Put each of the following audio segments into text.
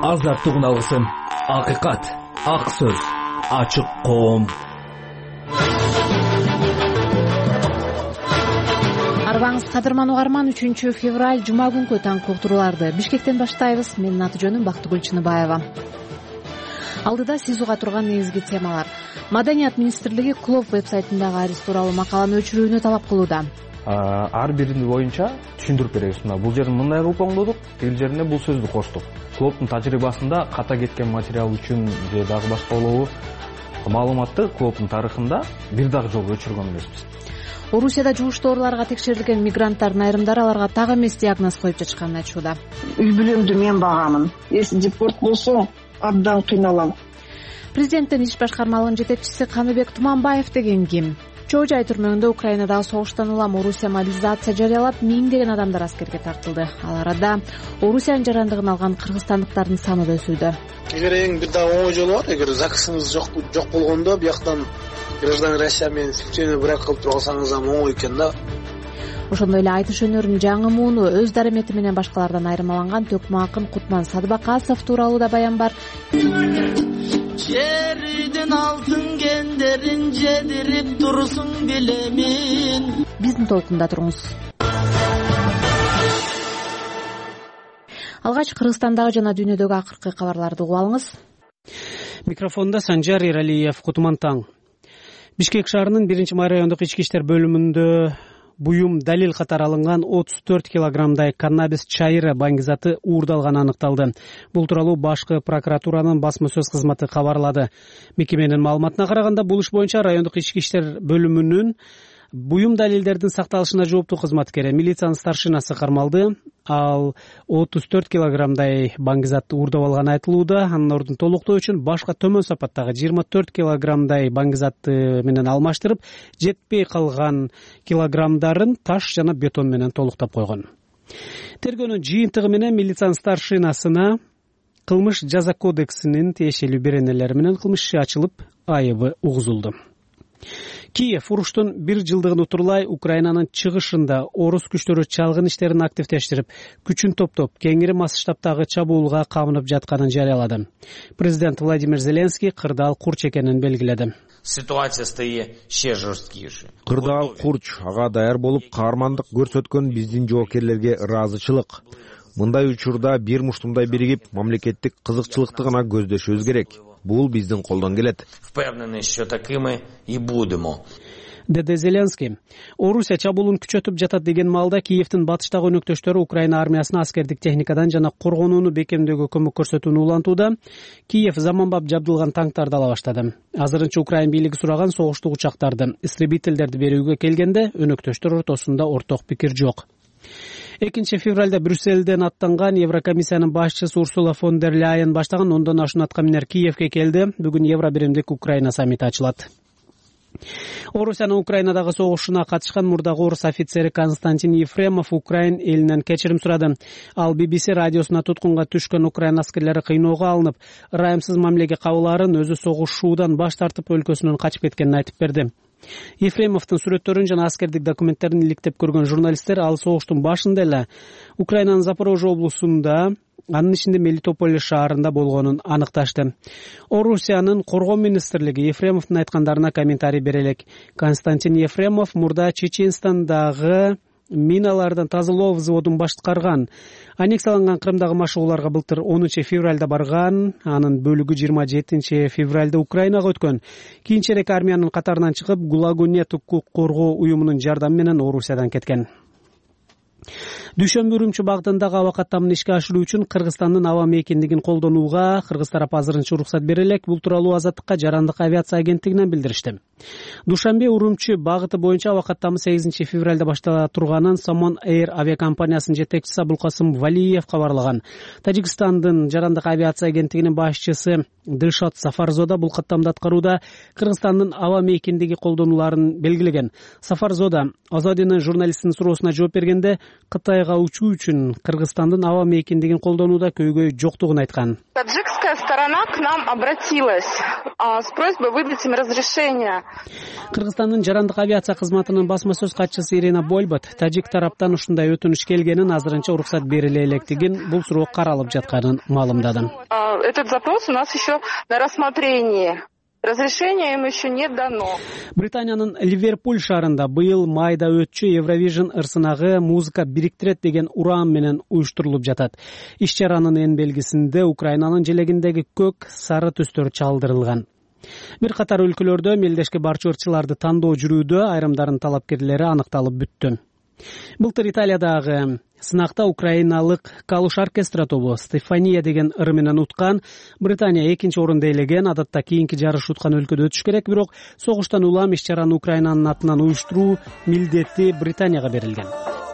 аздап тугуналгысың. Акыйкат, ак сөз, ачык коом. Арбаңыз кадырман угарман, 3 февраль жума күнкү таңкы уктурууларды Бишкектен баштайбыз. Менин аты жөнүм Бактыгүл Чыныбаева. Алдыда сиз уга турган негизги темалар. Маданият министрлиги Клоп вебсайтындагы арыз тууралуу макаланы өчүрүүнү талап кылууда. Ар бирини боюнча түшүндүрүп беребиз. Бул жерин мындай кылып оңдодук, тил жерине бул сөздү коштук. Клоптун тажрыйбасында ката кеткен материал үчүн же дагы башка болобу маалыматты Клоптун тарыхында бир дагы жолу өчүргөн эмеспиз. Орусияда жугуштуу ооруларга текшерилген мигранттардын айрымдары аларга так эмес диагноз коюп жатышканын айтышууда. Үй бүлөмдү мен багамын. Эси депорт болсо абдан кыйналам. Президенттин иш башкармалыгынын жетекчиси Каныбек Туманбаев деген ким? Чоо Жай түрмөгүндө Украинадагы согуштан улам Орусия мобилизация жарыялап, миңдеген адамдар аскерге тартылды. Ал арада Орусиянын жарандыгын алган кыргызстандыктардын саны да өсүүдө. Эгер эң бир дагы оңой жолу бар, эгер ЗАГСыңыз жок болгондо бияктан граждан Россия менен сүктөөнү бирок кылып туруп алсаңыз да оңой экен да. Ошондой эле айтыш өнөрүнүн жаңы мууну, өз дарамети менен башкалардан айырмаланган төкмө акын Кутман Садыбакасов тууралуу да баян бар. Жердин алтын кендерин жедирип турсуң билемин. Биздин толкунда туруңуз. Алгач Кыргызстандагы жана дүйнөдөгү акыркы кабарларды угуп алыңыз. Микрофонда Санжар Иралиев. Кутман таң. Бишкек шаарынын 1-май райондук ички иштер бөлүмүндө буюм далил катары алынган 34 килограммдай каннабис чайыры баңгизаты уурдалганы аныкталды. Бул тууралуу башкы прокуратуранын басма сөз кызматы кабарлады. Мекеменин маалыматына караганда, бул иш боюнча райондук ички иштер бөлүмүнүн буюм далилдердин сакталышына жооптуу кызматкери милициянын старшинасы кармалды. Ал 34 килограммдай баңгизатты уурдап алганы айтылууда. Анын ордун толуктоо үчүн башка төмөн сапаттагы 24 килограммдай баңгизатты менен алмаштырып, жетпей калган килограммдарын таш жана бетон менен толуктап койгон. Тергөөнүн жыйынтыгы менен милициянын старшинасына кылмыш жаза кодексинин тиешелүү беренелери менен кылмыш иши ачылып, айыбы угузулду. Киев уруштун 1 жылдыгын утурлай Украинанын чыгышында орус күчтөрү чалгын иштерин активдештирип, күчүн топтоп, кеңири масштабтагы чабуулга камынып жатканын жарыялады. Президент Владимир Зеленский кырдаал курч экенин белгиледи. Ситуация стає ще жорсткіше. Кырдаал курч ага даяр болуп, каармандык көрсөткөн биздин жоокерлерге ыраазычылык. Мындай учурда бир муштумдай биригип, мамлекеттик кызыкчылыкты гана көздөшүбүз керек. Бул биздин колдон келет. Впевнений, що такими і будемо. Деди Зеленский. Орусия чабуулун күчөтүп жатат деген маалда Киевдин батыштагы өнөктөштөрү Украина армиясына аскердик техникадан жана коргонууну бекемдөөгө көмөк көрсөтүүнү улантууда. Киев заманбап жабдылган танктарды ала баштады. Азырынча Украина бийлиги сураган согуштук учактарды, истребительдерди берүүгө келгенде өнөктөштөр ортосунда орток пикир жок. 2 февралда Брюсселден аттанган Еврокомиссиянын башчысы Урсула фон дер Ляйен баштаган 10дон ашуун аткаминер Киевге келди. Бүгүн Евро биримдик Украина саммити ачылат. Орусиянын Украинадагы согушуна катышкан мурдагы орус офицери Константин Ефремов Украин элинен кечирим сурады. Ал BBC радиосуна туткунга түшкөн Украина аскерлери кыйноого алынып, ырайымсыз мамилеге кабылаарын өзү согушуудан баш тартып өлкөсүнөн качып кеткенин айтып берди. Ефремовдун сүрөттөрүн жана аскердик документтерин иликтеп көргөн журналисттер ал согуштун башында эле Украинанын Запорожье облусунда, анын ичинде Мелитополь шаарында болгонун аныкташты. Орусиянын коргоо министрлиги Ефремовдун айткандарына комментарий бере элек. Константин Ефремов мурда Чеченстандагы миналардан тазалоо взводун башкарган. Аннексияланган Крымдагы машыгууларга былтыр 10 февралда барган, анын бөлүгү 27 февралда Украинага өткөн. Кийинчерээк армиянын катарынан чыгып, Гулагунет укук коргоо уюмунун жардамы менен Орусиядан кеткен. Дүйшөмбү Үрүмчү багытындагы аба каттамын ишке ашыруу үчүн Кыргызстандын аба мейкиндигин колдонууга кыргыз тарап азырынча уруксат бере элек. Бул тууралуу Азаттыкка жарандык авиация агенттигинен билдиришти. Душанбе Үрүмчү багыты боюнча аба каттамы 8 февралда баштала турганын Самон Air авиакомпаниясынын жетекчиси Абулкасым Валиев кабарлаган. Тажикстандын жарандык авиация агенттигинин башчысы Дылшат Сафарзода бул каттамды аткарууда Кыргызстандын аба мейкиндиги колдонуларын белгилеген. Сафарзода Азадинин журналистинин суроосуна жооп бергенде, Кытай Кытайга учуу үчүн Кыргызстандын аба мейкиндигин колдонууда көйгөй жоктугун айткан. Таджикская сторона к нам обратилась с просьбой выдать им разрешение. Кыргызстандын жарандык авиация кызматынын басма сөз катчысы Ирина Больбат тажик тараптан ушундай өтүнүш келгенин, азырынча уруксат бериле электигин, бул суроо каралып жатканын маалымдады. Этот запрос у нас еще на рассмотрении. Разрешение им еще не дано. Британиянын Ливерпуль шаарында быйыл майда өтчү Евровижн ырсынагы музыка бириктирет деген уран менен уюштурулуп жатат. Иш чаранын эң белгисинде Украинанын желегиндеги көк, сары түстөр чалдырылган. Бир катар өлкөлөрдө мелдешке барчу ырчыларды тандоо жүрүүдө, айрымдарын талапкерлери аныкталып бүттү. Былтыр Италиядагы сынакта украиналык Калуш оркестра тобу Стефания деген ыр менен уткан. Британия 2-нчи орунду ээлеген. Адатта кийинки жарыш уткан өлкөдө өтүш керек, бирок согуштан улам иш чараны Украинанын атынан уюштуруу милдети Британияга берилген.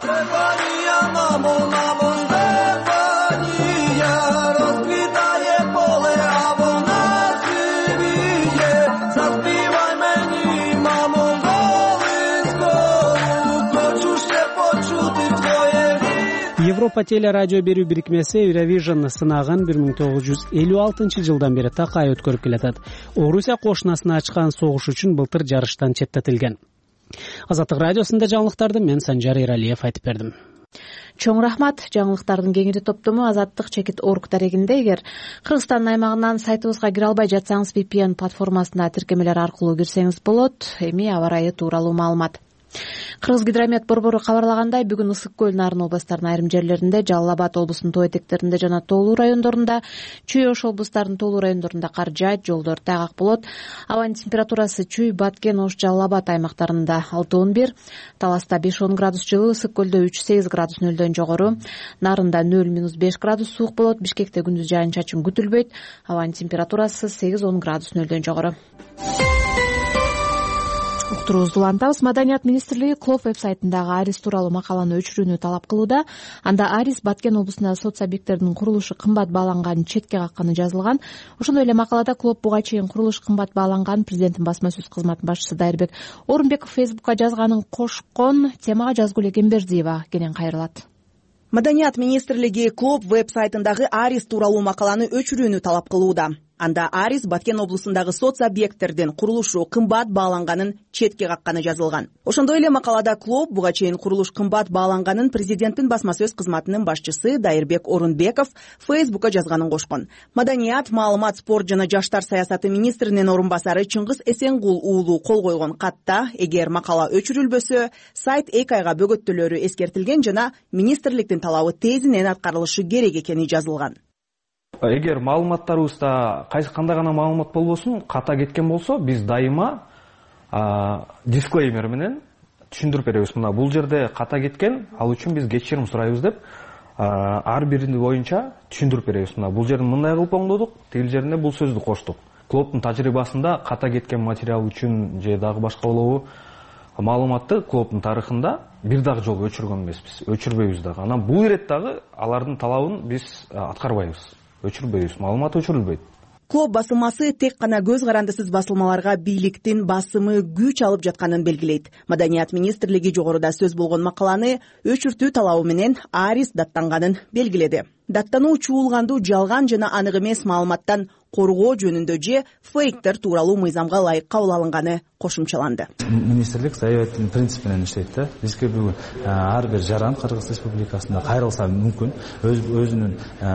Европа теле радио берүү бирикмеси Eurovижн сынагын 1956 жылдан бери такай өткөрүп келатат. Орусия кошунасына ачкан согуш үчүн былтыр жарыштан четтетилген. Азаттык радиосунда жаңылыктарды мен Санжар Эралиев айтып бердим. Чоң рахмат. Жаңылыктардын кеңири топтому Азаттык.org дарегинде, эгер Кыргызстандын аймагынан сайтыбызга кире албай жатсаңыз, VPN платформасына тиркемелер аркылуу кирсеңиз болот. Эми аба ырайы тууралуу маалымат. Кыргызгидромет борбору кабарлагандай, бүгүн Ысык көл Нарын областарынын айрым жерлеринде, Жалал Абад облусунун тоо этектеринде жана Тоолуу райондорунда, Чүй Ош облустарынын Тоолуу райондорунда кар жаайт, жолдор тайгак болот. Абанын температурасы Чүй, Баткен, Ош, Жалал Абад аймактарында 6-11, Таласта 5-10 градус жылы, Ысык көлдө 3-8 градус нөлдөн жогору, Нарында 0-5 градус суук болот. Бишкекте күндүз жаан-чачын күтүлбөйт. Абанын температурасы 8-10 градус нөлдөн жогору. Уктуруубузду улантабыз. Маданият министрлиги Клоп веб-сайтындагы Арис тууралуу макаланы өчүрүүнү талап кылууда. Анда Арис Баткен облусундагы соц объекттердин курулушу кымбат бааланганын четке какканы жазылган. Ошондой эле макалада Клоп буга чейин курулуш кымбат бааланган, президенттин басма сөз кызматынын башчысы Дайырбек Орунбеков Фейсбукка жазганын кошкон. Темага Жазгул Экембердиева кенен кайрылат. Маданият министрлиги Клоп веб-сайтындагы Арис тууралуу макаланы өчүрүүнү талап кылууда. Анда Арис Баткен облусундагы соц объекттердин курулушу кымбат бааланганын четке какканы жазылган. Ошондой эле макалада Клоп буга чейин курулуш кымбат бааланганын президенттин басма сөз кызматынын башчысы Дайырбек Орунбеков Фейсбукка жазганын кошкон. Маданият, маалымат, спорт жана жаштар саясаты министринин орун басары Чыңгыз Эсенгул уулу кол койгон катта, эгер макала өчүрүлбөсө, сайт 2 айга бөгөттөлөрү эскертилген жана министрликтин талабы тезинен аткарылышы керек экени жазылган. Эгер маалыматтарыбызда кандай гана маалымат болбосун, ката кеткен болсо, биз дайыма дисклеймер менен түшүндүрүп беребиз. Мына бул жерде ката кеткен, ал үчүн биз кечирим сурайбыз деп ар бирини боюнча түшүндүрүп беребиз. Мына бул жерин мындай кылып оңдодук, тигил жерине бул сөздү коштук. Клоптун тажрыйбасында ката кеткен материал үчүн же дагы башка болобу маалыматты Клоптун тарыхында бир дагы жолу өчүргөн эмеспиз, өчүрбөйбүз дагы. Анан бул ирет дагы алардын талабын биз аткарбайбыз. Өчүрбөйбүз, маалымат өчүрүлбөйт. Клоп басылмасы тек гана көз карандысыз басылмаларга бийликтин басымы күч алып жатканын белгилейт. Маданият министрлиги жогоруда сөз болгон макаланы өчүртүү талабы менен Арис даттанганын белгиледи. Даттануу чуулгандуу жалган жана анык эмес маалыматтан коргоо жөнүндө же фейктер тууралуу мыйзамга ылайык кабыл алынганы кошумчаланды. Министрлик аябеттин принципинен иштейт да. Бизге бүгүн ар бир жаран Кыргыз Республикасында кайрылса мүмкүн өзүнүн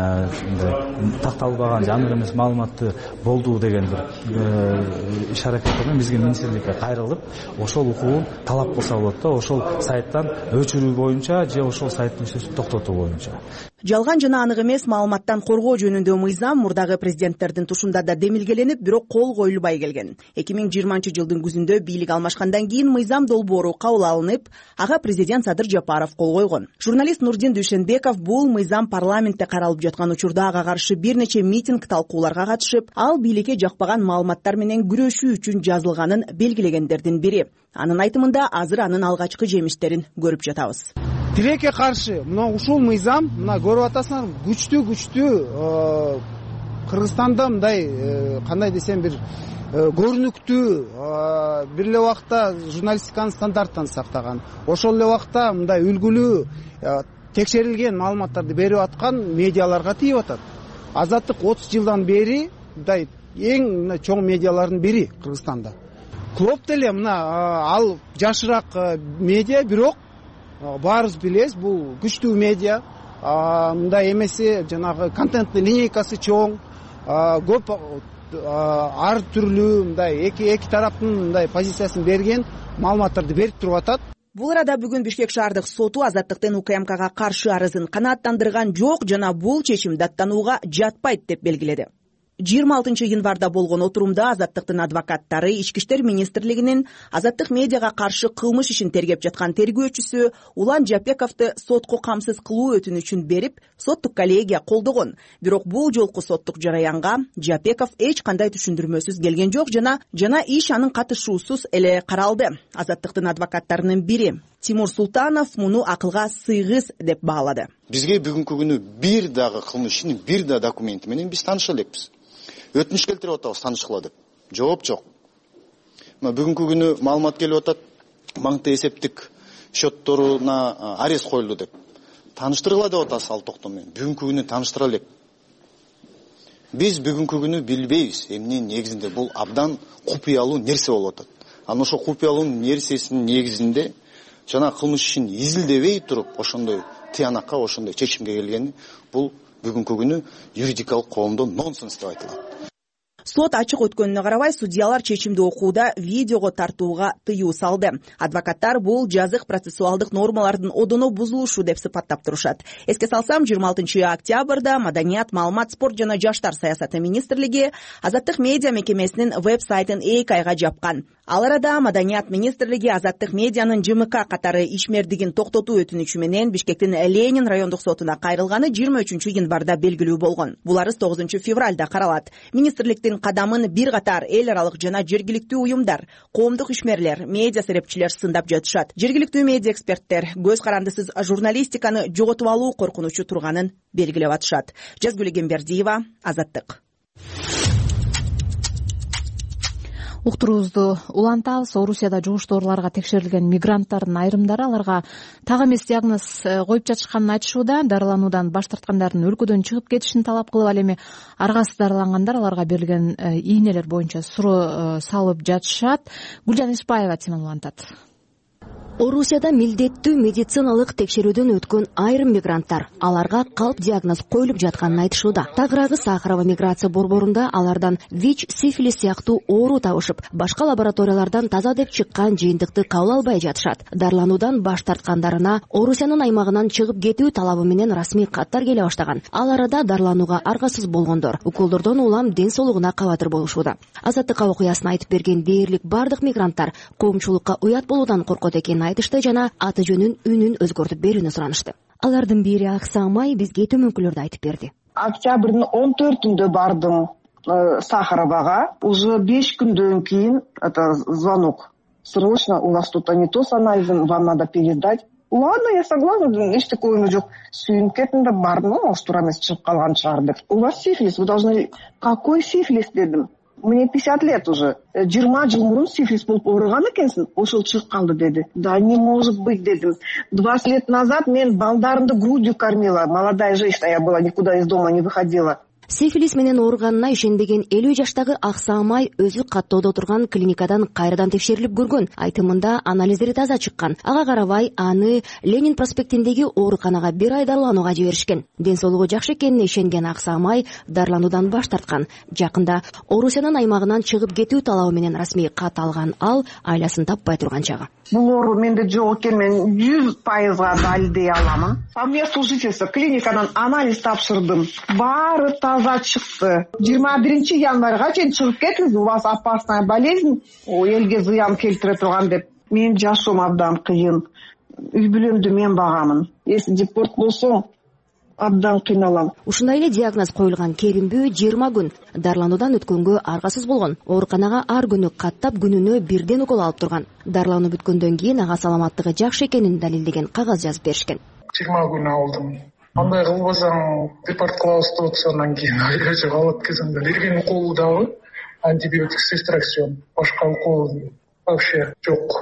такталбаган анык эмес маалыматты болду деген бир иш-аракет менен бизге министрликке кайрылып, ошол укугун талап кылса болот да, ошол сайттан өчүрүү боюнча же ошол сайттын иштөөсүн токтотуу боюнча. Жалган жана анык эмес маалыматтан коргоо жөнүндө мыйзам мурдагы президенттердин тушунда да демилгеленип, бирок кол коюлбай келген. 2020-жылдын күзүндө бийлик алмашкандан кийин мыйзам долбоору кабыл алынып, ага президент Садыр Жапаров кол койгон. Журналист Нурдин Дүйшенбеков бул мыйзам парламентте каралып жаткан учурда ага каршы бир нече митинг талкууларга катышып, ал бийликке жакпаган маалыматтар менен күрөшүү үчүн жазылганын белгилегендердин бири. Анын айтымында азыр анын алгачкы жемиштерин көрүп жатабыз. Тилекке каршы мына ушул мыйзам, мына көрүп атасыңар, күчтүү Кыргызстанда мындай кандай десем бир көрүнүктүү, бир эле убакта журналистиканын стандарттарын сактаган, ошол эле убакта мындай үлгүлүү текшерилген маалыматтарды берип аткан медиаларга тийип атат. Азаттык 30 жылдан бери мындай эң чоң медиалардын бири Кыргызстанда. Клоп деле мына ал жашыраак медиа, бирок баарыбыз билебиз, бул күчтүү медиа. Мындай эмеси жанагы контенттин линейкасы чоң, көп ар түрлүү мындай эки тараптын мындай позициясын берген маалыматтарды берип туруп атат. Бул арада бүгүн Бишкек шаардык соту Азаттыктын УКМКга каршы арызын канааттандырган жок жана бул чечим даттанууга жатпайт деп белгиледи. 26 январда болгон отурумда Азаттыктын адвокаттары Ички иштер министрлигинин Азаттык медиага каршы кылмыш ишин тергеп жаткан тергөөчүсү Улан Жапековду сотко камсыз кылуу өтүнүчүн берип, соттук коллегия колдогон. Бирок бул жолку соттук жараянга Жапеков эч кандай түшүндүрмөсүз келген жок жана иш анын катышуусуз эле каралды. Азаттыктын адвокаттарынын бири Тимур Султанов муну акылга сыйгыз деп баалады. Бизге бүгүнкү күнү бир дагы кылмыш ишинин бир да документи менен биз тааныша элекпиз. Өтүнүш келтирип атабыз тааныштыкла деп. Жооп жок. Бүгүнкү күнү маалымат келип атат, банкта эсептик счетторуна арест коюлду деп. Тааныштыргыла деп атасыз ал токтом менен. Бүгүнкү күнү тааныштыра элек. Биз бүгүнкү күнү билбейбиз, эмне негизинде бул абдан купуялуу нерсе болуп атат. Анан ошо купуялуу нерсесинин негизинде жана кылмыш ишин изилдебей туруп ошондой тыянакка, ошондой чечимге келгени бул бүгүнкү күнү юридикалык коомдо нонсенс деп айтылат. Сот ачык өткөнүнө карабай, судьялар чечимди окууда видеого тартууга тыюу салды. Адвокаттар бул жазык процессуалдык нормалардын одоно бузулушу деп сыпаттап турушат. Эске салсам, 26 октябрда Маданият, маалымат, спорт жана жаштар саясаты министрлиги Азаттык медиа мекемесинин веб-сайтын 2 айга жапкан. Ал арада Маданият министрлиги Азаттык медианын ЖМК катары ишмердигин токтотуу өтүнүчү менен Бишкектин Ленин райондук сотуна кайрылганы 23 январда белгилүү болгон. Бул арыз 9 февралда каралат. Министрликтин кадамын бир катар эл аралык жана жергиликтүү уюмдар, коомдук ишмерлер, медиа серепчилер сындап жатышат. Жергиликтүү медиа эксперттер көз карандысыз журналистиканы жоготуп алуу коркунучу турганын белгилеп атышат. Жазгүл Эгембердиева, Азаттык. Уктуруубузду улантабыз. Орусияда жугуштуу ооруларга текшерилген мигранттардын айрымдары аларга так эмес диагноз коюп жатышканын айтышууда. Дарылануудан баш тарткандардын өлкөдөн чыгып кетишин талап кылып, ал эми аргасыз дарылангандар аларга берилген ийнелер боюнча суроо салып жатышат. Гүлжан Ишбаева теманы улантат. Орусияда милдеттүү медициналык текшерүүдөн өткөн айрым мигранттар аларга калп диагноз коюлуп жатканын айтышууда. Тагыраагы Сахарова миграция борборунда алардан ВИЧ, сифилис сыяктуу оору табышып, башка лабораториялардан таза деп чыккан жыйынтыкты кабыл албай жатышат. Дарылануудан баш тарткандарына Орусиянын аймагынан чыгып кетүү талабы менен расмий каттар келе баштаган. Ал арада дарыланууга аргасыз болгондор уколдордон улам ден соолугуна кабатыр болушууда. Азаттыкка окуясын айтып берген дээрлик бардык мигранттар коомчулукка уят болуудан коркот экенин айтышты жана аты жөнүн үнүн өзгөртүп берүүнү суранышты. Алардын бири Аксамай бизге төмөнкүлөрдү айтып берди. Октябрдын 14-үндө бардым Сахаровага. Уже 5 күндөн кийин это звонок. Срочно, у вас тут не то с анализом, вам надо передать. Ладно, я согласна, эч такое жок. Сүйүнүп кеттим да бардым, может, туура эмес чыгып калган чыгар деп. У вас сифилис, вы должны... Какой сифилис дедим? Мне 50 лет уже. 20 жыл мурун сифилис болуп ооруган экенсиң, ошол чыгып калды деди. Да не может быть дедим. 20 лет назад мен балдарымды грудью кормила. Молодая женщина я была, никуда из дома не выходила. Сифилис менен ооруганына ишенбеген 50 жаштагы Аксамай өзү каттоодо турган клиникадан кайрадан текшерилип көргөн. Айтымында анализдери таза чыккан. Ага карабай аны Ленин проспектиндеги ооруканага 1 ай дарыланууга жиберишкен. Ден соолугу жакшы экенине ишенген Аксамай дарылануудан баш тарткан. Жакында Орусиянын аймагынан чыгып кетүү талабы менен расмий кат алган ал айласын таппай турган чагы. Бул оору менде жок экен, мен 100% далилдей аламын. По месту жительства клиникадан анализ тапшырдым. Баары таза чыкты. 21 январга чейин чыгып кетиңиз, у вас опасная болезнь, элге зыян келтире турган деп. Мен жашоом абдан кыйын. Үй бүлөмдү мен багамын. Если депорт болсо, абдан кыйналам. Ушундай эле диагноз коюлган Керимбүү 20 күн дарылануудан өткөнгө аргасыз болгон. Ооруканага ар күнү каттап күнүнө 1 укол алып турган. Дарылануу бүткөндөн кийин ага саламаттыгы жакшы экенин далилдеген кагаз жазып беришкен. 20 күн алдым. Андай кылбасаң депорт кылабыз деп атсандан кийин айрача калат экенсиң. Берген уколу дагы антибиотик с экстракцион. Башка укол вообще жок.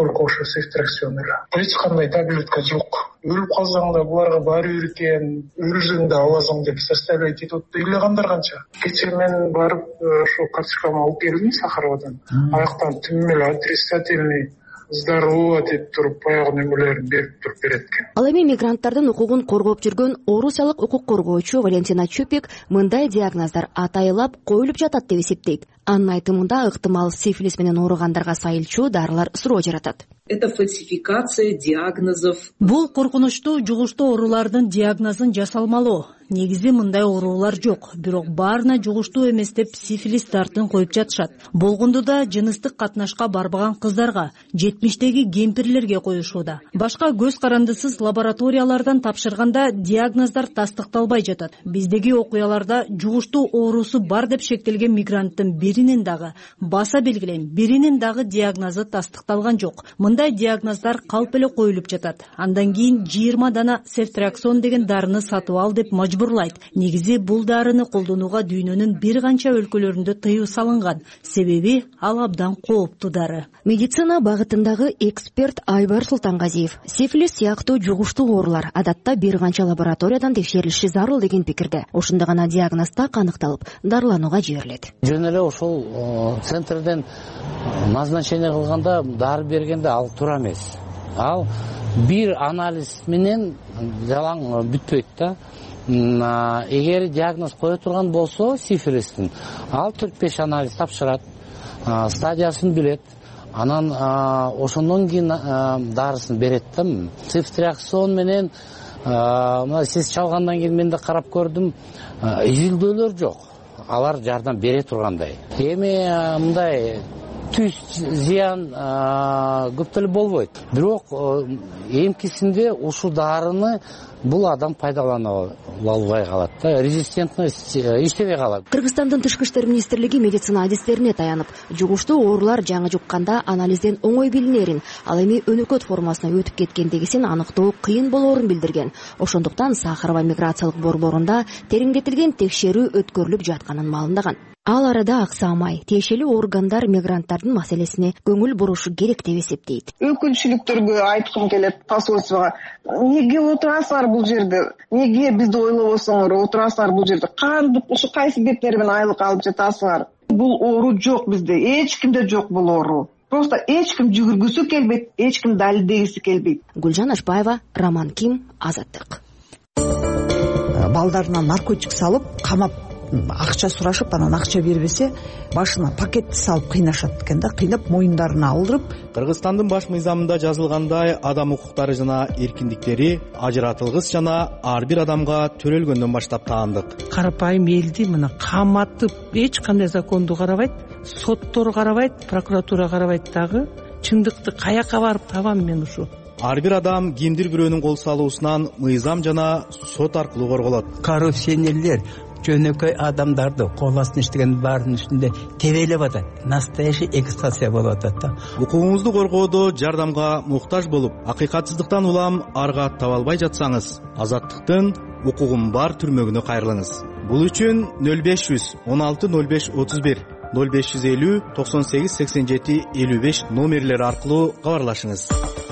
только ошо цифтракцион эле. Эч кандай таблетка жок. Өлүп калсаң да буларга баары бир экен, өлсөң да аласың деп составлять этип ыйлагандар канча. Кечээ мен барып ошо карточкамды алып келдим Сахаровадан. Аяктан түмүл отрицательный здорово деп туруп баягы немелерин берип туруп берет экен. Ал эми мигранттардын укугун коргоп жүргөн орусиялык укук коргоочу Валентина Чупик мындай диагноздар атайылап коюлуп жатат деп эсептейт. Анын айтымында ыктымал сифилис менен ооругандарга сайылчу дарылар суроо жаратат. Это фальсификация диагнозов. Бул коркунучтуу жугуштуу оорулардын диагнозун жасалмалоо. Негизи мындай оорулар жок, бирок баарына жугуштуу эмес деп сифилис дартын коюп жатышат. Болгондо да жыныстык катнашка барбаган кыздарга, 70-теги кемпирлерге коюшууда. Башка көз карандысыз лабораториялардан тапшырганда диагноздар тастыкталбай жатат. Биздеги окуяларда жугуштуу оорусу бар деп шектелген мигранттын биринин дагы баса белгилен, биринин дагы диагнозу тастыкталган жок. Мындай диагноздар калп эле коюлуп жатат. Андан кийин 20 дана цефтраксон деген дарыны сатып ал деп мажбурлайт. Негизи бул дарыны колдонууга дүйнөнүн бир канча өлкөлөрүндө тыюу салынган. Себеби ал абдан кооптуу дары. Медицина багытындагы эксперт Айбар Султангазиев сифилис сыяктуу жугуштуу оорулар адатта бир канча лабораториядан текшерилиши зарыл деген пикирде. Ошондо гана диагноз так аныкталып, дарыланууга жиберилет. Жөн эле ошол центрден назначение кылганда дары бергенде ал туура эмес. Ал бир анализ менен жалаң бүтпөйт да. Эгер диагноз кое турган болсо сифилистин, ал 4-5 анализ тапшырат, стадиясын билет, анан ошондон кийин дарысын берет да. Цифтраксон менен сиз чалгандан кийин мен да карап көрдүм, изилдөөлөр жок. Алар жардам бере тургандай. Эми мындай түз зыян көп деле болбойт. Бирок эмкисинде ушул дарыны бул адам пайдалана албай калат да, резистентность иштебей калат. Кыргызстандын Тышкы иштер министрлиги медицина адистерине таянып, жугуштуу оорулар жаңы жукканда анализден оңой билинерин, ал эми өнөкөт формасына өтүп кеткендигисин аныктоо кыйын болоорун билдирген. Ошондуктан Сахарова миграциялык борборунда тереңдетилген текшерүү өткөрүлүп жатканын маалымдаган. Ал арада аксамай, тиешелүү органдар мигранттардын маселесине көңүл бурушу керек деп эсептейт. Өкүлчүлүктөргө айткым келет, посольствого. Неге отурасыңар бул жерде? Неге бизди ойлобосоңор отурасыңар бул жерде? Кантип ушу кайсы беттери менен айлык алып жатасыңар? Бул оору жок бизде, эч кимде жок бул оору. Просто эч ким жүгүргүсү келбейт, эч ким далилдегиси келбейт. Гүлжан Ашбаева, Роман Ким, Азаттык. Балдарына наркотик салып, камап акча сурашып, анан акча бербесе, башына пакетти салып кыйнашат экен да, кыйнап моюндарына алдырып. Кыргызстандын баш мыйзамында жазылгандай, адам укуктары жана эркиндиктери ажыратылгыс жана ар бир адамга төрөлгөндөн баштап таандык. Карапайым элди мына каматып, эч кандай законду карабайт, соттор карабайт, прокуратура карабайт дагы. Чындыкты каяка барып табам мен ушу? Ар бир адам кимдир бирөөнүн кол салуусунан мыйзам жана сот аркылуу корголот. Коррупционерлер жөнөкөй адамдарды кол астына иштеген баарынын үстүндө тебелеп атат. Настоящий эксплуатация болуп атат да. Укугуңузду коргоодо жардамга муктаж болуп, акыйкатсыздыктан улам арга таба албай жатсаңыз, Азаттыктын укугум бар түрмөгүнө кайрылыңыз. Бул үчүн 0500 16 05 31 0550 98 87 55 номерлери аркылуу кабарлашыңыз.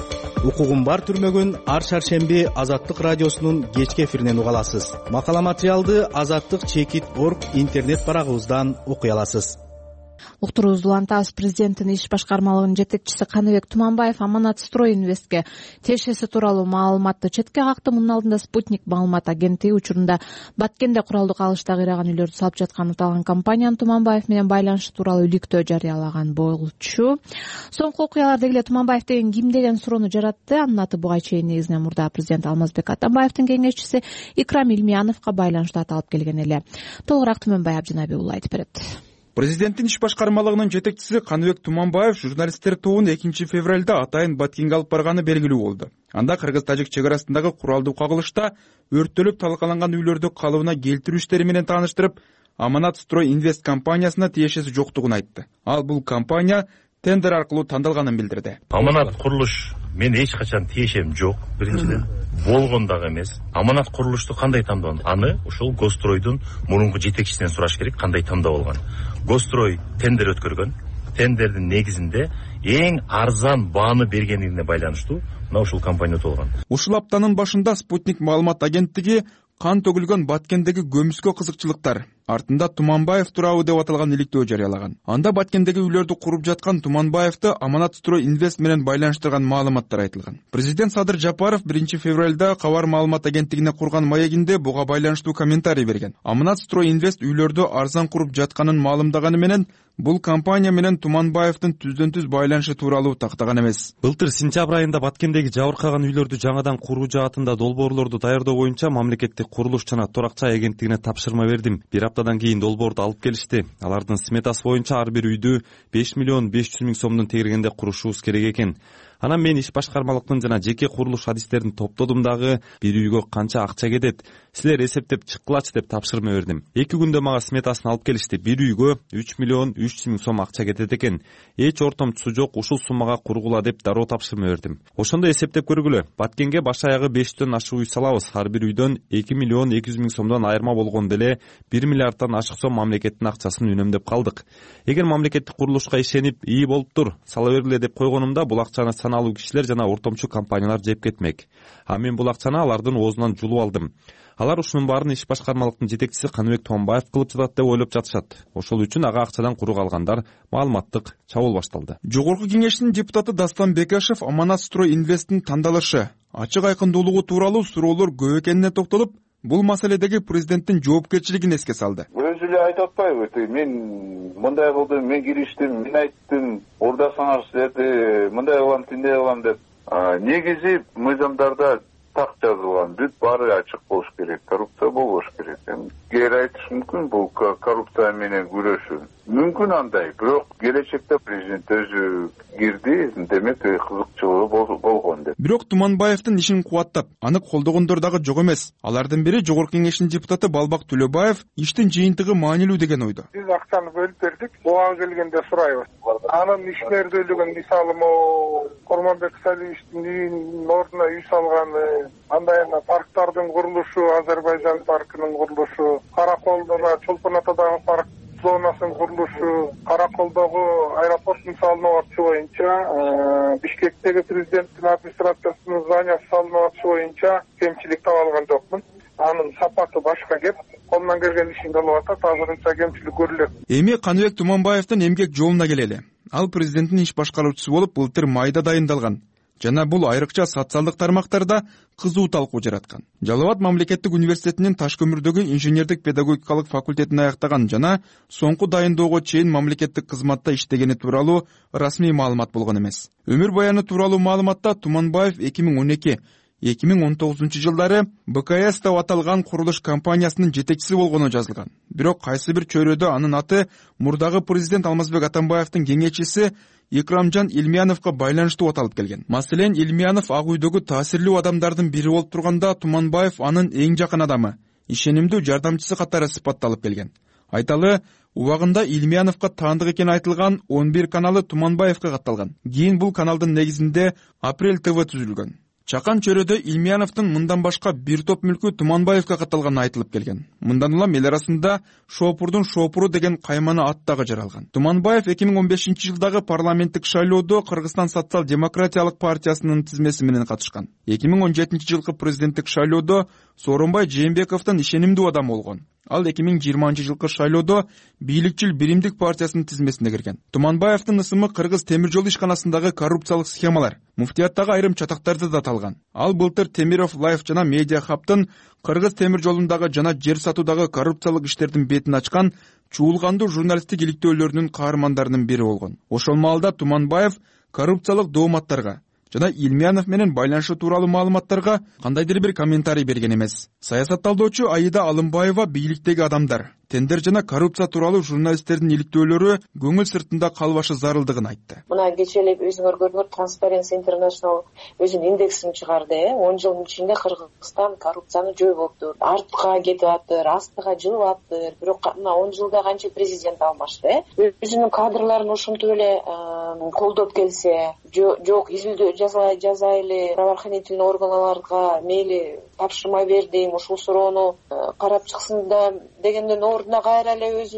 Укугум бар түрмөгүн ар шаршемби Азаттык радиосунун кечки эфиринен уга аласыз. Макала материалды azаттык.org интернет барагыбыздан окуй аласыз. Уктуруубузду улантабыз. Президенттин иш башкармалыгынын жетекчиси Каныбек Туманбаев Аманат Строй Инвестке тиешеси тууралуу маалыматты четке какты. Мунун алдында Спутник маалымат агенттиги учурунда Баткенде куралдык алышта кыйраган үйлөрдү салып жаткан аталган компаниянын Туманбаев менен байланышы тууралуу иликтөө жарыялаган болчу. Соңку окуялар дегеле Туманбаев деген ким деген суроону жаратты. Анын аты буга чейин негизинен мурда президент Алмазбек Атамбаевдин кеңешчиси Икрам Илмияновго байланыштуу аталып келген эле. Толугураак Түмөнбай Абдинабий уулу айтып берет. Президенттин иш башкармалыгынын жетекчиси Каныбек Туманбаев журналисттер тобун 2 февралда атайын Баткенге алып барганы белгилүү болду. Анда кыргыз-тажик чек арасындагы куралдуу кагылышта өрттөлүп талкаланган үйлөрдү калыбына келтирүү иштери менен тааныштырып, Аманат Строй Инвест компаниясына тиешеси жоктугун айтты. Ал бул компания тендер аркылуу тандалганын билдирди. Аманат курулуш мен эч качан тиешем жок. Биринчиден болгон дагы эмес. Аманат курулушту кандай тандаган? Аны ушул Гостройдун мурунку жетекчисинен сураш керек, кандай тандап алган. Гострой тендер өткөргөн. Тендердин негизинде эң арзан бааны бергендигине байланыштуу мына ушул компания утулган. Ушул аптанын башында Спутник маалымат агенттиги кан төгүлгөн Баткендеги көмүскө кызыкчылыктар артында Туманбаев туурабы деп аталган иликтөө жарыялаган. Анда Баткендеги үйлөрдү куруп жаткан Туманбаевди Аманат Строй Инвест менен байланыштырган маалыматтар айтылган. Президент Садыр Жапаров 1 февралда Кабар маалымат агенттигине курган маегинде буга байланыштуу комментарий берген. Аманат Строй Инвест үйлөрдү арзан куруп жатканын маалымдаганы менен бул компания менен Туманбаевдин түздөн-түз байланышы тууралуу тактаган эмес. Былтыр сентябрь айында Баткендеги жабыркаган үйлөрдү жаңадан куруу жаатында долбоорлорду даярдоо боюнча мамлекеттик курулуш жана турак жай агенттигине тапшырма бердим. Бир аптадан кийин долбоорду алып келишти. Алардын сметасы боюнча ар бир үйдү 5 миллион 500 миң сомдун тегерегинде курушубуз керек экен. Анан мен иш башкармалыктын жана жеке курулуш адистерин топтодум дагы бир үйгө канча акча кетет, силер эсептеп чыккылачы деп тапшырма бердим. 2 күндө мага сметасын алып келишти. Бир үйгө 3 миллион 300 миң сом акча кетет экен. Эч ортомчусу жок, ушул суммага кургула деп дароо тапшырма бердим. Ошондо эсептеп көргүлө. Баткенге баш аягы 5төн ашык үй салабыз. Ар бир үйдөн 2 миллион 200 миң сомдон айырма болгондо эле 1 миллиардтан ашык сом мамлекеттин акчасын үнөмдөп калдык. Эгер мамлекеттик курулушка ишенип, ии болуптур, сала бергиле деп койгонумда бул акчаны саналуу кишилер жана ортомчу компаниялар жеп кетмек. А мен бул акчаны алардын оозунан жулуп алдым. Алар ушунун баарын иш башкармалыктын жетекчиси Каныбек Томбаев кылып жатат деп ойлоп жатышат. Ошол үчүн ага акчадан куру калгандар маалыматтык чабуул башталды. Жогорку кеңештин депутаты Дастан Бекашев Аманат Строй Инвесттин тандалышы, ачык айкындуулугу тууралуу суроолор көп экенине токтолуп, бул маселедеги президенттин жоопкерчилигин эске салды. Өзү эле айтып атпайбы? Мен мындай кылдым, мен кириштим, мен айттым, ордасаңар силерди мындай кылам, тиндей кылам деп. Негизи мыйзамдарда так жазылган, бүт баары ачык болуш керек, коррупция болбош керек. Кээ айтыш мүмкүн бул коррупция менен күрөшүү. Мүмкүн андай, бирок келечекте президент өзү кирди, демек кызыкчылыгы болгон деп. Бирок Туманбаевдин ишин кубаттап, аны колдогондор дагы жок эмес. Алардын бири жогорку кеңештин депутаты Балбак Төлөбаев иштин жыйынтыгы маанилүү деген ойдо. Биз акчаны бөлүп бердик, буга келгенде сурайбыз. Анын ишмердүүлүгүн мисалы могу Корманбек Салиевичтин үйүнүн ордуна үй салганы, андай парктардын курулушу, Азербайжан паркынын курулушу, Караколдогу, Чолпон Атадагы парк зонасын курулушу, Караколдогу аэропорттун салынуу акчы боюнча, Бишкектеги президенттин администрациясынын зданиясы салынуу акчы боюнча кемчилик таба алган жокмун. Анын сапаты башка кеп, колунан келген ишин кылып атат, азырынча кемчилик көрүлөт. Эми Каныбек Туманбаевдин эмгек жолуна келели. Ал президенттин иш башкаруучусу болуп былтыр майда дайындалган. Жана бул айрыкча социалдык тармактарда кызуу талкуу жараткан. Жалал Абад мамлекеттик университетинин Ташкөмүрдөгү инженердик педагогикалык факультетин аяктаган жана соңку дайындоого чейин мамлекеттик кызматта иштегени тууралуу расмий маалымат болгон эмес. Өмүр баяны тууралуу маалыматта Туманбаев 2012-2019 жылдары БКС деп аталган курулуш компаниясынын жетекчиси болгону жазылган. Бирок кайсы бир чөйрөдө анын аты мурдагы президент Алмазбек Атамбаевдин кеңеччиси Икрамжан Илмияновго байланыштуу аталып келген. Маселен, Илмиянов ак үйдөгү таасирлүү адамдардын бири болуп турганда, Туманбаев анын эң жакын адамы, ишенимдүү жардамчысы катары сыпатталып келген. Айталы, убагында Илмияновго таандык экени айтылган 11 каналы Туманбаевге катталган. Кийин бул каналдын негизинде Апрель ТВ түзүлгөн. Чакан чөйрөдө Илмияновдун мындан башка бир топ мүлкү Туманбаевге катталганы айтылып келген. Мындан улам эл арасында Шопурдун шопуру деген кайманы ат дагы жаралган. Туманбаев 2015 жылдагы парламенттик шайлоодо Кыргызстан социал-демократиялык партиясынын тизмеси менен катышкан. 2017 жылкы президенттик шайлоодо Сооронбай Жээнбековдун ишенимдүү адамы болгон. Ал 2020 жылкы шайлоодо бийликчил Биримдик партиясынын тизмесине кирген. Туманбаевдин ысымы Кыргыз темир жол ишканасындагы коррупциялык схемалар, муфтияттагы айрым чатактарды да талган. Ал былтыр Темиров Лайф жана Медиа Хабтын Кыргыз темир жолундагы жана жер сатуудагы коррупциялык иштердин бетин ачкан чуулгандуу журналисттик иликтөөлөрүнүн каармандарынын бири болгон. Ошол маалда Туманбаев коррупциялык дооматтарга жана Илмиянов менен байланышы тууралуу маалыматтарга кандайдыр бир комментарий берген эмес. Саясат талдоочу Аида Алымбаева бийликтеги адамдар, тендер жана коррупция тууралуу журналисттердин иликтөөлөрү көңүл сыртында калбашы зарылдыгын айтты. Мына кечээ өзүңөр көрдүңөр, Transparency International өзүнүн индексин чыгарды. 10 жылдын ичинде Кыргызстан коррупцияны жойбоптур, артка кетип атыр, астыга жылып атыр. Бирок мына 10 жылда канча президент алмашты. Өзүнүн кадрларын ошентип эле колдоп келсе, жок изилдөө жазайлы, правоохранительный органдарга мейли тапшырма бердим, ушул суроону карап чыксын да дегенден ордуна кайра эле өзүнүн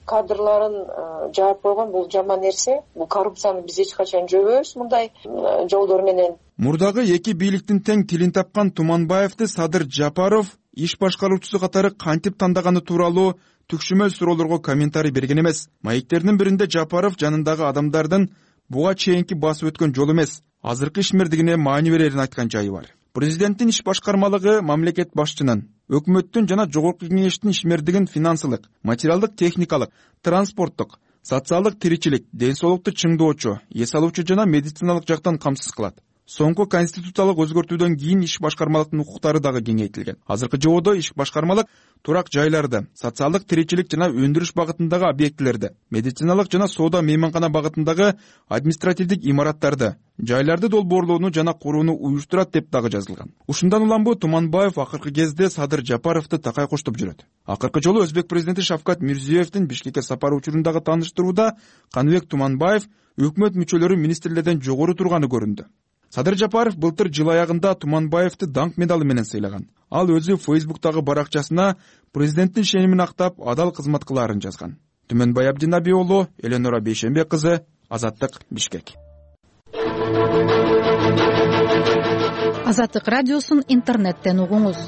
кадрларын жаап койгон бул жаман нерсе. Бул коррупцияны биз эч качан жөбөбүз мындай жолдор менен. Мурдагы эки бийликтин тең тилин тапкан Туманбаевди Садыр Жапаров иш башкаруучусу катары кантип тандаганы тууралуу түкшүмөл суроолорго комментарий берген эмес. Маектердин биринде Жапаров жанындагы адамдардын буга чейинки басып өткөн жол эмес, азыркы ишмердигине маани берерин айткан жайы бар. Президенттин иш башкармалыгы мамлекет башчынын, өкмөттүн жана жогорку кеңештин ишмердигин финансылык, материалдык, техникалык, транспорттук, социалдык тиричилик, ден соолукту чыңдоочу, эс алуучу жана медициналык жактан камсыз кылат. Соңку конституциялык өзгөртүүдөн кийин иш башкармалыктын укуктары дагы кеңейтилген. Азыркы жободо иш башкармалык турак жайларды, социалдык тиричилик жана өндүрүш багытындагы объектилерди, медициналык жана соода мейманкана багытындагы административдик имараттарды, жайларды долбоорлоону жана курууну уюштурат деп дагы жазылган. Ушундан улам бу Туманбаев акыркы кезде Садыр Жапаровду такай коштоп жүрөт. Акыркы жолу Өзбек президенти Шавкат Мирзиёевдин Бишкекке сапары учурундагы тааныштырууда Каныбек Туманбаев өкмөт мүчөлөрү министрлерден жогору турганы көрүндү. Садыр Жапаров былтыр жыл аягында Туманбаевди даңк медалы менен сыйлаган. Ал өзү Фейсбуктагы баракчасына президенттин шенимин актап адал кызмат кылаарын жазган. Түмөнбай Абдинаби уулу, Эленора Бейшенбек кызы, Азаттык, Бишкек. Азаттык радиосун интернеттен угуңуз.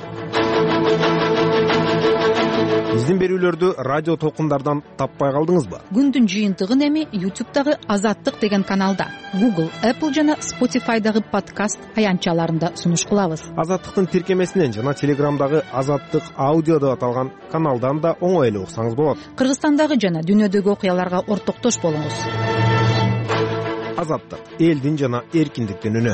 Биздин берүүлөрдү радио толкундардан таппай калдыңызбы? Күндүн жыйынтыгын эми YouTube'дагы Азаттык деген каналда, Google, Apple жана Spotify'дагы подкаст аянтчаларында сунуш кылабыз. Азаттыктын тиркемесинен жана Телеграмдагы Азаттык аудио деп аталган каналдан да оңой эле уксаңыз болот. Кыргызстандагы жана дүйнөдөгү окуяларга ортоктош болуңуз. Азаттык, элдин жана эркиндиктин үнү.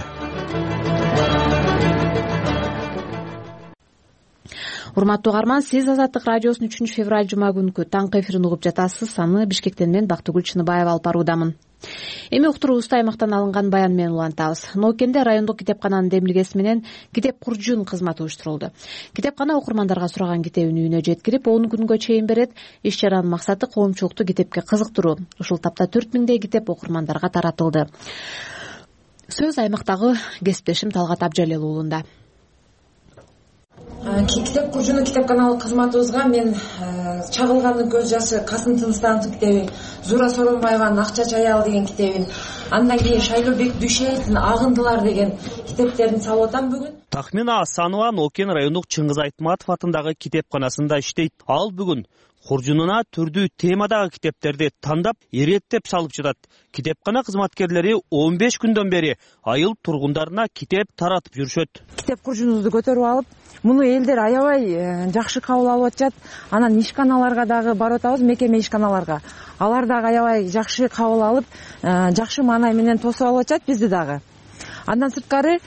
Урматтуу угарман, сиз Азаттык радиосунун 3 февраль жума күнкү таңкы эфирин угуп жатасыз. Аны Бишкектен мен Бактыгүл Чыныбаева алып баруудамын. Эми уктуруубузда аймактан алынган баян менен улантабыз. Ноокенде райондук китепкананын демилгеси менен китеп куржун кызматы уюштурулду. Китепкана окурмандарга сураган китебин үйүнө жеткирип, 10 күнгө чейин берет. Иш чаранын максаты коомчулукту китепке кызыктыруу. Ушул тапта 4000 китеп окурмандарга таратылды. Сөз аймактагы кесиптешим Талгат Абжалел уулунда. Китеп куржуну китепканалык кызматыбызга мен Чагылгандын көз жашы Касым Тыныстановдун китебин, Зура Соронбаеванын Акча Чаял деген китебин, андан кийин Шайлообек Дүйшеевдин Агындылар деген китептерин салып атам бүгүн. Тахмина Асанова Нокен райондук Чыңгыз Айтматов атындагы китепканасында иштейт. Ал бүгүн куржунуна түрдүү темадагы китептерди тандап, иреттеп салып жатат. Китепкана кызматкерлери 15 күндөн бери айыл тургундарына китеп таратып жүрүшөт. Китеп куржунубузду көтөрүп алып, муну элдер аябай жакшы кабыл алып атышат. Анан ишканаларга дагы барып атабыз, мекеме ишканаларга. Алар дагы аябай жакшы кабыл алып, жакшы маанай менен тосуп алып атышат бизди дагы. Андан сырткары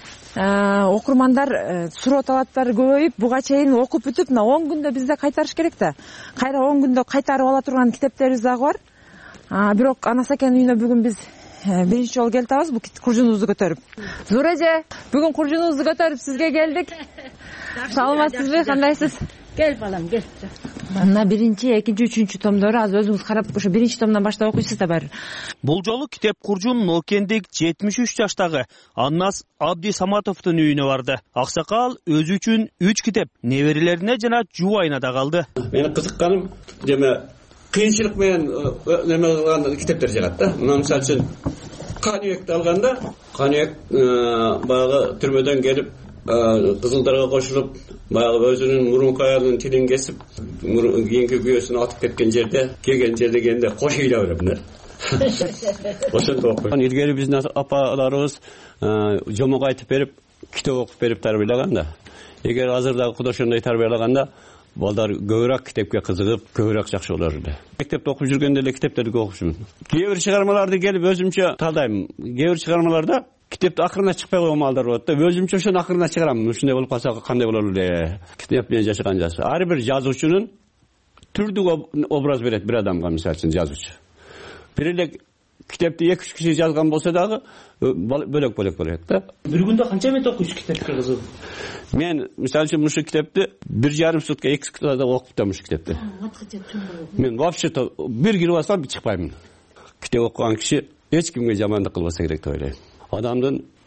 окурмандар суроо талаптары көбөйүп, буга чейин окуп бүтүп, 10 күндө бизде кайтарыш керек да. Кайра 10 күндө кайтарып ала турган китептерибиз дагы бар. Бирок Анасакен үйүнө бүгүн биз биринчи жолу келип атабыз бу куржунубузду көтөрүп. Зура эже, бүгүн куржунубузду көтөрүп сизге келдик. Саламатсызбы, кандайсыз? Кел балам, кел. Мына биринчи, экинчи, үчүнчү томдору азыр өзүңүз карап, ошо биринчи томдон баштап окуйсуз да баары. Бул жолу китеп куржун Ноокендик 73 жаштагы Аннас Абди Саматовдун үйүнө барды. Аксакал өзү үчүн 3 китеп неберелерине жана жубайына да калды. Менин кызыкканым жана кыйынчылык менен неме кылган китептер жагат да. Мына мисалы үчүн Каныбекти алганда, Каныбек баягы түрмөдөн келип кызылдарга кошулуп, баягы өзүнүн мурунку аялынын тилин кесип, кийинки күйөөсүн атып кеткен жерде, келген жерде келгенде кош ыйлап берет. Ошентип окуйт. Илгери биздин апаларыбыз жомок айтып берип, китеп окуп берип тарбиялаган да. Эгер азырдагы кудошондой тарбиялаганда, балдар көбүрөөк китепке кызыгып, көбүрөөк жакшы болор эле. Мектепте окуп жүргөндө эле китептерди окуп жүрмүн. Кээ бир чыгармаларды келип өзүмчө талдайм. Кээ бир чыгармаларда китепти акырына чыкпай койгон маалдар болот да. Өзүмчө ошону акырына чыгарам. Ушундай болуп калса кандай болор эле? Китеп менен жашаган жашы. Ар бир жазуучунун түрдүк образ берет бир адамга, мисалы үчүн жазуучу. Бир эле китепти 2-3 киши жазган болсо дагы бөлөк-бөлөк болот да. Бир күндө канча мет окуйсуз китепке кызыгып? Мен мисалы үчүн мушу китепти 1,5 сутка 2 суткада окуп атам мушу китепти. Мен вообще-то бир кирип алсам чыкпаймын. Китеп окуган киши эч кимге жамандык кылбаса керек деп ойлойм. Адамдын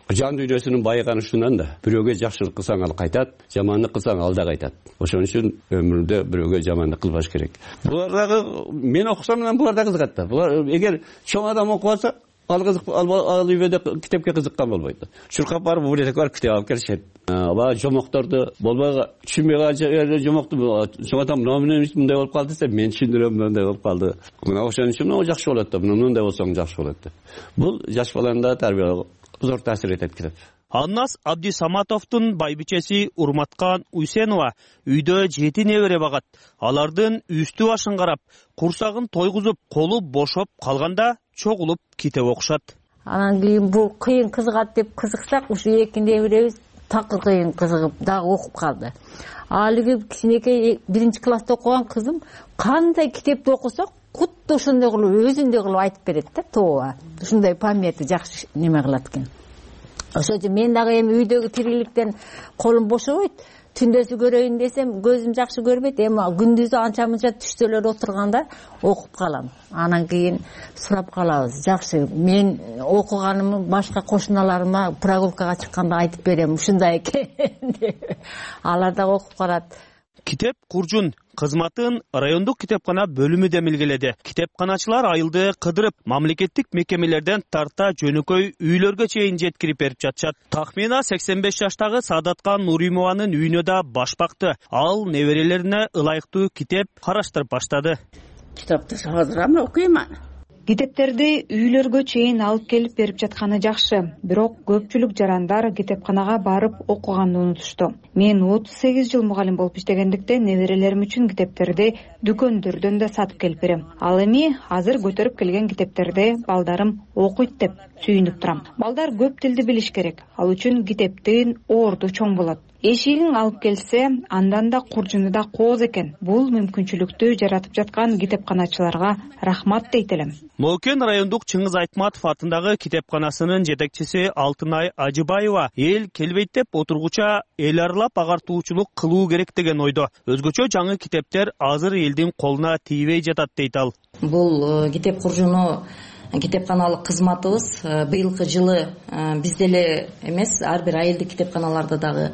жан дүйнөсүнүн байыганышынан да бирөөгө жакшылык кылсаң ал кайтат, жамандык кылсаң ал да кайтат. Ошон үчүн өмүрдө бирөөгө жамандык кылбаш керек. Булар дагы мен окусам менен булар да кызыгат да. Булар эгер чоң адам окуп алса, ал үйдө китепке кызыккан болбойт. Чуркап барып библиотека барып китеп алып келишет. Баягы жомокторду болбой түшүнбөй калган жомокту чоң атам мындай болуп калды десе, мен түшүндүрөм мындай болуп калды. Мына ошон үчүн жакшы болот да, мындай болсоң жакшы болот деп. Бул жаш баланы да тарбиялоого зор таасир этет китеп. Аннас Абдисаматовдун байбичеси Урматкан Уйсенова үйдө 7 небере багат. Алардын үстү башын карап, курсагын тойгузуп, колу бошоп калганда чогулуп китеп окушат. Анан кийин бул кыйын кызыгат деп кызыксак, ушу эки неберебиз такыр кыйын кызыгып дагы окуп калды. Алиги кичинекей 1-класста окуган кызым кандай китепти окусак, кутта ошондой кылып өзүндөй кылып айтып берет да, тооба. Ушундай памяти жакшы неме кылат экен. Ошон үчүн мен дагы эми үйдөгү тириликтен колум бошобойт. Түндөсү көрөйүн десем, көзүм жакшы көрбөйт. Эми күндүзү анча мынча түштөлөр отурганда окуп калам. Анан кийин сурап калабыз. Жакшы, мен окуганымды башка кошуналарыма прогулкага чыкканда айтып берем, ушундай экен деп. Алар да окуп калат. Китеп Куржун кызматын райондук китепкана бөлүмү демилгеледи. Китепканачылар айылды кыдырып, мамлекеттик мекемелерден тарта жөнөкөй үйлөргө чейин жеткирип берип жатышат. Тахмина 85 жаштагы Садаткан Нуримованын үйүнө да баш бакты. Ал неберелерине ылайыктуу китеп караштырып баштады. Китепти азыр окуйм. Китептерди үйлөргө чейин алып келип берип жатканы жакшы, бирок көпчүлүк жарандар китепканага барып окуганды унутушту. Мен 38 жыл мугалим болуп иштегендиктен неберелерим үчүн китептерди дүкөндөрдөн да сатып келип берем. Ал эми азыр көтөрүп келген китептерди балдарым окуйт деп сүйүнүп турам. Балдар көп тилди билиш керек. Ал үчүн китептин орду чоң болот. Эшигин алып келсе, андан да куржуну да кооз экен. Бул мүмкүнчүлүктү жаратып жаткан китепканачыларга рахмат дейт элем. Нокен райондук Чыңгыз Айтматов атындагы китепканасынын жетекчиси Алтынай Ажыбаева эл келбейт деп отургуча эл аралап агартуучулук кылуу керек деген ойдо. Өзгөчө жаңы китептер азыр элдин колуна тийбей жатат дейт ал. Бул китеп куржуну китепканалык кызматыбыз быйылкы жылы биз деле эмес, ар бир айылдык китепканаларда дагы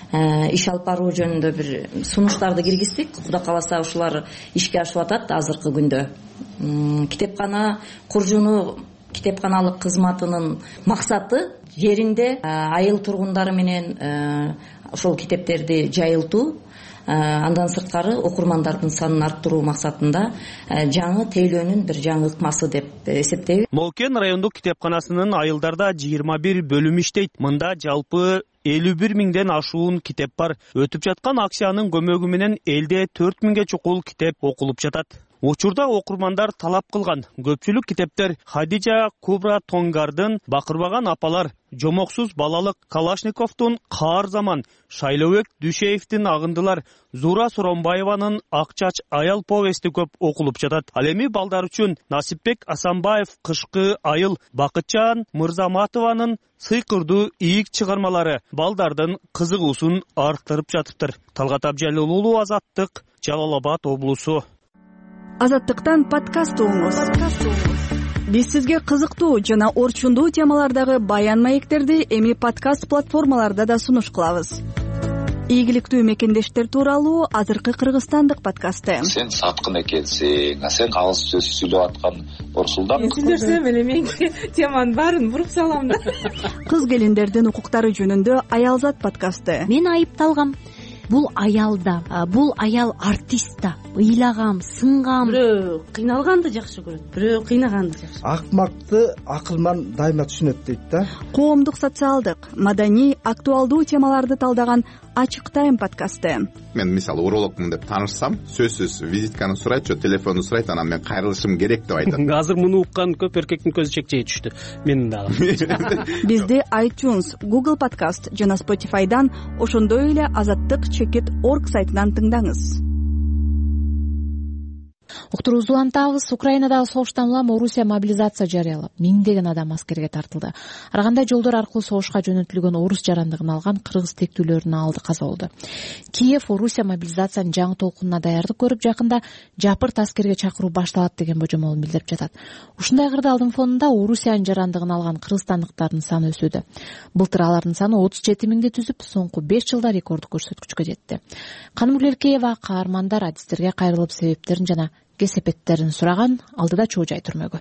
иш алып баруу жөнүндө бир сунуштарды киргиздик. Кудай кааласа ушулар ишке ашып атат азыркы күндө. Китепкана куржуну китепканалык кызматынын максаты жеринде айыл тургундары менен ошол китептерди жайылтуу, андан сырткары окурмандардын санын арттыруу максатында жаңы тейлөөнүн бир жаңы ыкмасы деп эсептейбиз. Нокен райондук китепканасынын айылдарда 21 бөлүм иштейт. Мында жалпы 51 миңден ашуун китеп бар. Өтүп жаткан акциянын көмөгү менен элде 4 миңге чукул китеп окулуп жатат. Учурда окурмандар талап кылган көпчүлүк китептер Хадижа Кубра Тонгардын Бакырбаган апалар, Жомоксуз балалык Калашниковдун Каар заман, Шайлообек Дүйшеевдин Агындылар, Зура Соромбаеванын Ак чач аял повести көп окулуп жатат. Ал эми балдар үчүн Насипбек Асанбаев Кышкы айыл, Бакытжан Мырзаматованын Сыйкырдуу ийик чыгармалары балдардын кызыгуусун арттырып жатыптыр. Талгат Абжалил уулу, Азаттык, Жалал Абад облусу. Азаттыктан подкаст угуңуз. Биз сизге кызыктуу жана орчундуу темалардагы баян маектерди эми подкаст платформаларда да сунуш кылабыз. Ийгиликтүү мекендештер тууралуу азыркы кыргызстандык подкасты. Сен саткын экенсиң, сен кагыз сөз сүйлөп аткан Орсулдан. Сиздерсем эле мен теманын баарын буруп салам да. Кыз келиндердин укуктары жөнүндө Аялзат подкасты. Мен айыпталгам. Бул аялда, бул аял артист да. Ыйлагам, сынгам. Бирөө кыйналганды жакшы көрөт, бирөө кыйнаганды жакшы. Акмакты акылман дайыма түшүнөт дейт да. Коомдук, социалдык, маданий, актуалдуу темаларды талдаган Ачык тайм подкасты. Мен мисалы урологмун деп таанышсам, сөзсүз визитканы сурайт, же телефонду сурайт, анан мен кайрылышым керек деп айтат. Азыр муну уккан көп эркектин көзү чекчей түштү. Менин дагы. Бизди iTunes, Google Podcast жана Spotify'дан, ошондой эле Азаттык Чекит.org сайтынан тыңдаңыз. уктуруубузду улантабыз. Украинадагы согуштан улам Орусия мобилизация жарыялап, миңдеген адам аскерге тартылды. Ар кандай жолдор аркылуу согушка жөнөтүлгөн орус жарандыгын алган кыргыз тектүүлөрүнүн алды каза болду. Киев Орусия мобилизациянын жаңы толкунуна даярдык көрүп, жакында жапырт аскерге чакыруу башталат деген божомолун билдирип жатат. Ушундай кырдаалдын фонунда Орусиянын жарандыгын алган кыргызстандыктардын саны өсүүдө. Былтыр алардын саны 37 миңди түзүп, соңку 5 жылда рекорддук көрсөткүчкө жетти. Канымгүл Эркеева каармандар адистерге кайрылып себептерин жана кесепеттерин сураган, алдыда чоо жай түрмөгө.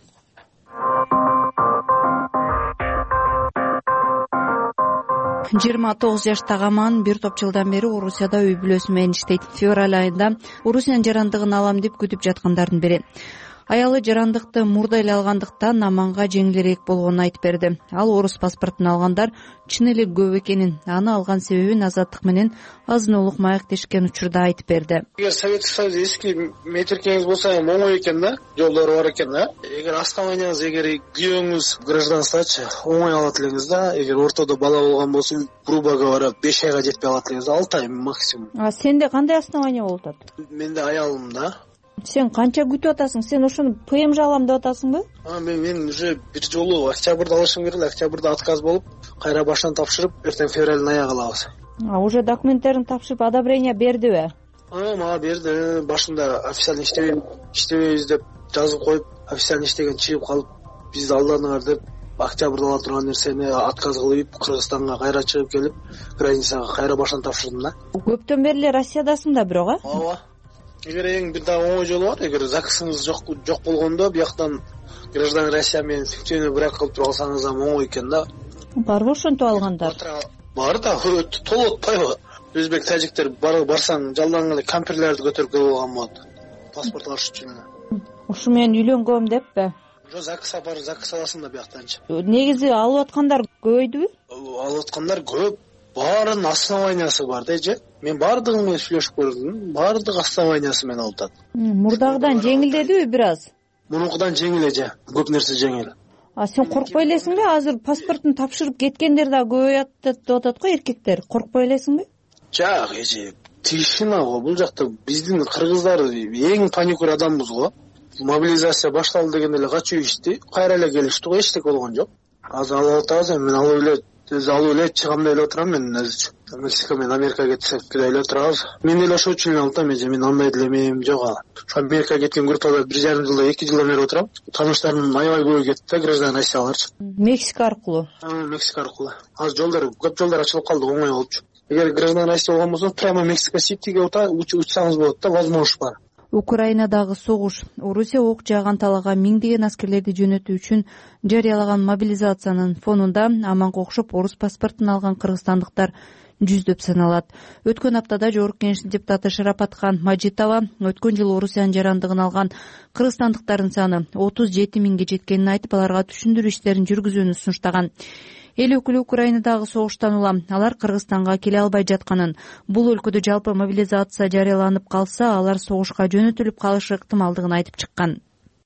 29 жаштагы Аман бир топ жылдан бери Орусияда үй бүлөсү менен иштейт. Февраль айында Орусиянын жарандыгын алам деп күтүп жаткандардын бири. Аялы жарандыкты мурда эле алгандыктан Аманга жеңилирээк болгонун айтып берди. Ал орус паспортун алгандар чын эле көп экенин, аны алган себебин Азаттык менен азын улук маектешкен учурда айтып берди. Эгер Советский Союз эски метиркеңиз болсо оңой экен да, жолдору бар экен да. Эгер основанияңыз, эгер күйөөңүз гражданствочу оңой алат элеңиз да. Эгер ортодо бала болгон болсо, грубо говоря, 5 айга жетпей алат элеңиз, 6 ай максимум. Сенде кандай основания болуп атат? Менде аялым да. Сен канча күтүп атасың? Сен ошону ПМЖ алам деп атасыңбы? Мен уже бир жолу октябрда алышым керек эле, октябрда отказ болуп, кайра баштан тапшырып, эртең февралдын аягы алабыз. Уже документтерин тапшырып, одобрение бердиби? Мага берди. Башында официально иштебейбиз деп жазып коюп, официально иштеген чыгып калып, бизди алдадыңар деп октябрда ала турган нерсени отказ кылып, Кыргызстанга кайра чыгып келип, границага кайра баштан тапшырдым да. Көптөн бери эле Россиядасың да бирок, Ооба. Эгер эң бир дагы оңой жолу бар, эгер закысыңыз жок болгондо, бияктан граждан Россия менен фиктивный брак кылып туруп алсаңыз оңой экен да. Барбы ошентип алгандар? Бар да, толук атпайбы? Өзбек, тажиктер барсаң жалдан эле кампирлерди көтөрүп келип алган болот. Паспорт алыш үчүн. Ушу менен үйлөнгөм деппи? Закыса бар, закыс аласың да бияктанчы. Негизи алып аткандар көбөйдүбү? Алып аткандар көп. Баарынын основаниясы бар да. Мен баардыгы менен сүйлөшүп көрдүм. Баардык основаниясы менен алып атат. Мурдагыдан жеңилдедиби бир аз? Мунукудан жеңил эже. Көп нерсе жеңил. Сен коркпой элесиңби? Азыр паспортун тапшырып кеткендер да көбөйөт деп атат го эркектер. Коркпой элесиңби? Жак, эже, тишина го. Бул жакта биздин кыргыздар эң паникур адамбыз го. Мобилизация башталды дегенде эле качуу ишти, кайра эле келишти го, эчтеке болгон жок. Азыр алып атабыз, мен алып эле чыгам деп эле отурам мен өзүчү. Мексика менен Америкага кетсек эле турабыз. Мен эле ошол үчүн алып атам, мен андай делемем жок. Ошо Америкага кеткен группада 1,5 жылда 2 жылдан бери отурам. Тааныштарым аябай көп кетти да, граждан Россияларчы. Мексика аркылуу. Мексика аркылуу. Азыр жолдор, көп жолдор ачылып калды, оңой болчу. Эгер граждан Россия болгон болсо, прямо Мексика Ситиге учсаңыз болот да, возможность бар. Украинадагы согуш. Орусия ок жааган талаага миңдеген аскерлерди жөнөтүү үчүн жарыялаган мобилизациянын фонунда Аманга окшоп орус паспортун алган кыргызстандыктар жүздөп саналат. Өткөн аптада Жогорку Кеңештин депутаты Шарапатхан Мажитова өткөн жылы Орусиянын жарандыгын алган кыргызстандыктардын саны 37 миңге жеткенин айтып, аларга түшүндүрүү иштерин жүргүзүүнү сунуштаган. Эл өкүлү Украинадагы согуштан улам алар Кыргызстанга келе албай жатканын, бул өлкөдө жалпы мобилизация жарыяланып калса, алар согушка жөнөтүлүп калышы ыктымалдыгын айтып чыккан.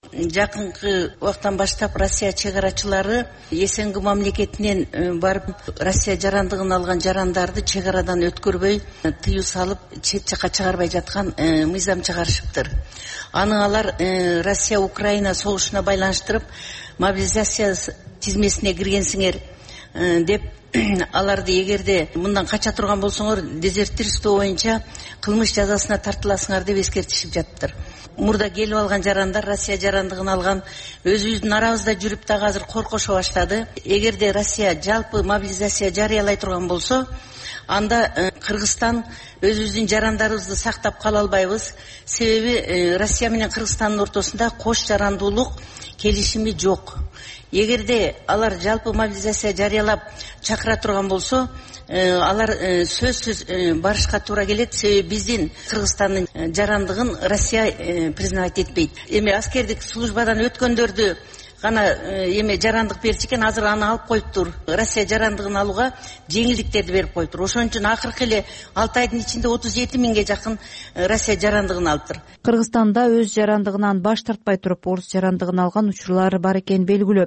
Жакынкы убактан баштап Россия чек-арачылары СНГ мамлекетинен барып Россия жарандыгын алган жарандарды чек-арадан өткөрбөй, тыюу салып, чет жака чыгарбай жаткан мыйзам чыгарышыптыр. Аны алар Россия Украина согушуна байланыштырып, мобилизация тизмесине киргенсиңер деп аларды эгерде мындан кача турган болсоңор дезертирство боюнча кылмыш жазасына тартыласыңар деп эскертишип жатыптыр. Мурда келип алган жарандар, Россия жарандыгын алган, өзүбүздүн арабызда жүрүп дагы азыр коркошо баштады. Эгерде Россия жалпы мобилизация жарыялай турган болсо, анда Кыргызстан өзүбүздүн жарандарыбызды сактап кала албайбыз. Себеби Россия менен Кыргызстандын ортосунда кош жарандуулук келишими жок. Эгерде алар жалпы мобилизация жарыялап чакыра турган болсо, алар сөзсүз барышка туура келет. Себеби биздин Кыргызстандын жарандыгын Россия признавать этпейт. Эми аскердик службадан өткөндөрдү гана жарандык берчү экен, азыр аны алып коюптур. Россия жарандыгын алууга жеңилдиктерди берип коюптур. Ошон үчүн акыркы эле 6 айдын ичинде 37 миңге жакын Россия жарандыгын алыптыр. Кыргызстанда өз жарандыгынан баш тартпай туруп орус жарандыгын алган учурлар бар экени белгилүү.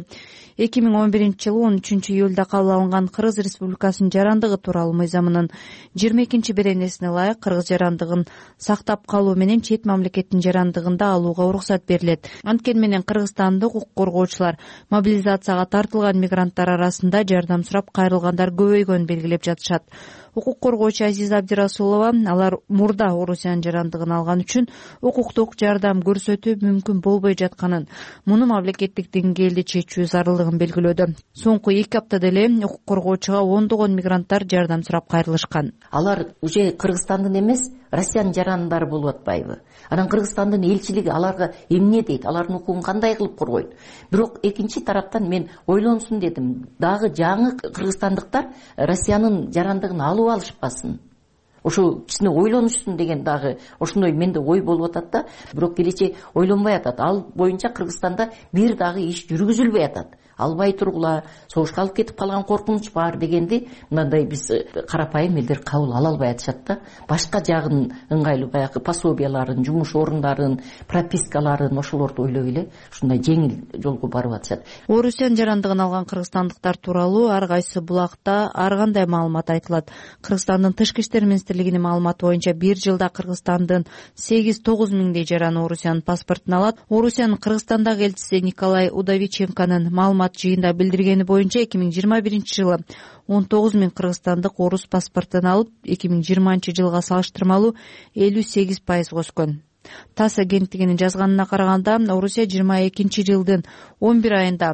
2011-жылы 13 июлда кабыл алынган Кыргыз Республикасынын жарандыгы тууралуу мыйзамынын 22 беренесине ылайык кыргыз жарандыгын сактап калуу менен чет мамлекеттин жарандыгында алууга уруксат берилет. Анткени менен Кыргызстандык укук коргоочулар мобилизацияга тартылган мигранттар арасында жардам сурап кайрылгандар көбөйгөнүн белгилеп жатышат. Укук коргоочу Азиза Абдирасулова алар мурда Орусиянын жарандыгын алган үчүн укуктук жардам көрсөтүү мүмкүн болбой жатканын, муну мамлекеттик деңгээлде чечүү зарылдыгын белгилөөдө. Соңку 2 аптада эле укук коргоочуга ондогон мигранттар жардам сурап кайрылышкан. Алар уже Кыргызстандын эмес, Россиянын жарандары болуп атпайбы? Анан Кыргызстандын элчилиги аларга эмне дейт? Алардын укугун кандай кылып коргойт? Бирок экинчи тараптан мен ойлонсун дедим. Дагы жаңы кыргызстандыктар Россиянын жарандыгын алып алышпасын. Ошо кичине ойлонушсун деген дагы ошондой менде ой болуп атат да, бирок келечек ойлонбой атат. Ал боюнча Кыргызстанда бир дагы иш жүргүзүлбөй атат. Албай тургула, согушка алып кетип калган коркунуч бар дегенди мындай биз карапайым элдер кабыл ала албай атышат да. Башка жагын ыңгайлуу баягы пособияларын, жумуш орундарын, пропискаларын ошолорду ойлоп эле ушундай жеңил жолго барып атышат. Орусиянын жарандыгын алган кыргызстандыктар тууралуу ар кайсы булакта ар кандай маалымат айтылат. Кыргызстандын тышкы иштер министрлигинин маалыматы боюнча 1 жылда Кыргызстандын 8-9 миңдей жараны Орусиянын паспортун алат. Орусиянын Кыргызстандагы элчиси Николай Удовиченконун маалымат жыйында билдиргени боюнча 2021 жылы 19 миң кыргызстандык орус паспортун алып, 2020 жылга салыштырмалуу 58% өскөн. ТАСС агенттигинин жазганына караганда, Орусия 22 жылдын 11 айында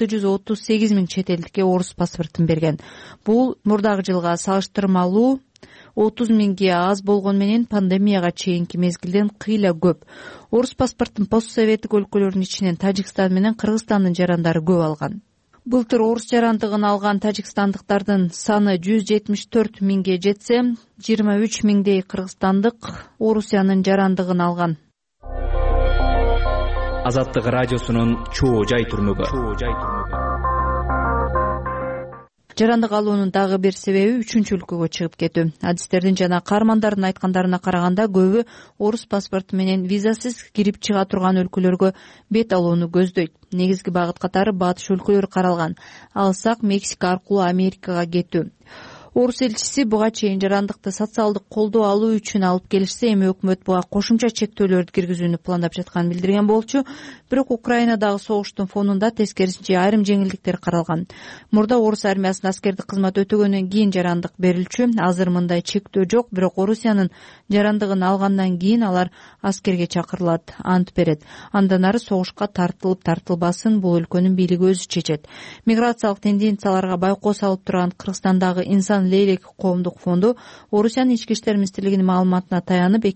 638 миң чет элдикке орус паспортун берген. Бул мурдагы жылга салыштырмалуу 30 миңге аз болгон менен пандемияга чейинки мезгилден кыйла көп. Орус паспортун постсоветтик өлкөлөрдүн ичинен Тажикстан менен Кыргызстандын жарандары көп алган. Былтыр орус жарандыгын алган тажикстандыктардын саны 174 миңге жетсе, 23 миңдей кыргызстандык Орусиянын жарандыгын алган. Азаттык радиосунун чоо жай турмугу. Жарандык алуунун дагы бир себеби 3-чү өлкөгө чыгып кетүү. Адистердин жана каармандардын айткандарына караганда, көбү орус паспорту менен визасыз кирип чыга турган өлкөлөргө бет алууну көздөйт. Негизги багыт катары батыш өлкөлөрү каралган. Алсак Мексика аркылуу Америкага кетүү. Орус элчиси буга чейин жарандыкты социалдык колдоо алуу үчүн алып келишсе, эми өкмөт буга кошумча чектөөлөрдү киргизүүнү пландап жатканын билдирген болчу. Бирок Украинадагы согуштун фонунда тескерисинче айрым жеңилдиктер каралган. Мурда орус армиясында аскердик кызмат өтөгөндөн кийин жарандык берилчү. Азыр мындай чектөө жок, бирок Орусиянын жарандыгын алгандан кийин алар аскерге чакырылат, ант берет. Андан ары согушка тартылып тартылбасын бул өлкөнүн бийлиги өзү чечет. Миграциялык тенденцияларга байкоо салып турган Кыргызстандагы инсан Лейлек коомдук фонду Орусиянын ички иштер министрлигинин маалыматына таянып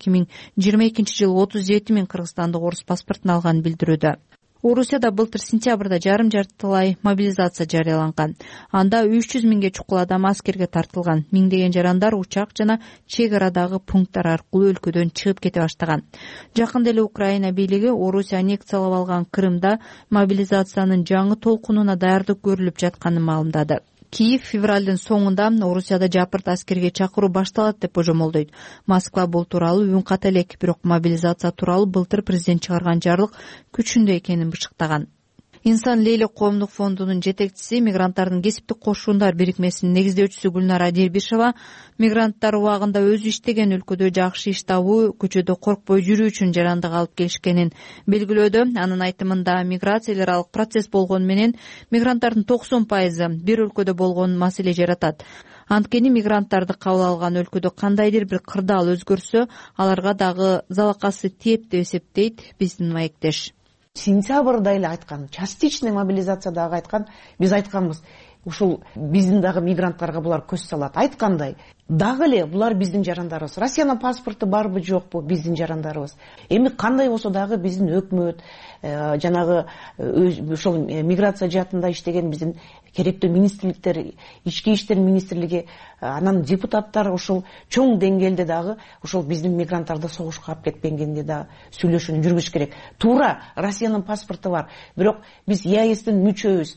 2022 жылы 37 миң кыргызстандык орус паспортун алганын билдирүүдө. Орусияда былтыр сентябрда жарым-жартылай мобилизация жарыяланган. Анда 300 миңге чукул адам аскерге тартылган. Миңдеген жарандар учак жана чек арадагы пункттар аркылуу өлкөдөн чыгып кете баштаган. Жакында эле Украина бийлиги Орусия аннексиялап алган Крымда мобилизациянын жаңы толкунуна даярдык көрүлүп жатканын маалымдады. Киев февралдын соңунда Орусияда жапырт аскерге чакыруу башталат деп божомолдойт. Москва бул тууралуу үн ката элек, бирок мобилизация тууралуу былтыр президент чыгарган жарлык күчүндө экенин бышыктаган. Инсан Лейлек коомдук фондунун жетекчиси, мигранттардын кесиптик кошуундар бирикмесинин негиздөөчүсү Гүлнара Дербишева мигранттар убагында өзү иштеген өлкөдө жакшы иш табуу, көчөдө коркпой жүрүү үчүн жарандык алып келишкенин белгилөөдө. Анын айтымында миграциялык аралык процесс болгону менен мигранттардын 90% бир өлкөдө болгон маселе жаратат. Анткени мигранттарды кабыл алган өлкөдө кандайдыр бир кырдаал өзгөрсө, аларга дагы залакасы тиет деп эсептейт биздин маектеш. Сентябрда эле айткан, частичный мобилизация дагы айткан, биз айтканбыз. Ушул биздин дагы мигранттарга булар көз салат. Айткандай, дагы эле булар биздин жарандарыбыз. Россиянын паспорту барбы жокпу, биздин жарандарыбыз. Эми кандай болсо дагы биздин өкмөт, жанагы ошол миграция жаатында иштеген биздин керектүү министрликтер, ички иштер министрлиги, анан депутаттар ошол чоң деңгээлде дагы ошол биздин мигранттарды согушка алып кетпегенде да сүйлөшүүнү жүргүзүш керек. Туура Россиянын паспорту бар, бирок биз ЕАЭСтин мүчөбүз.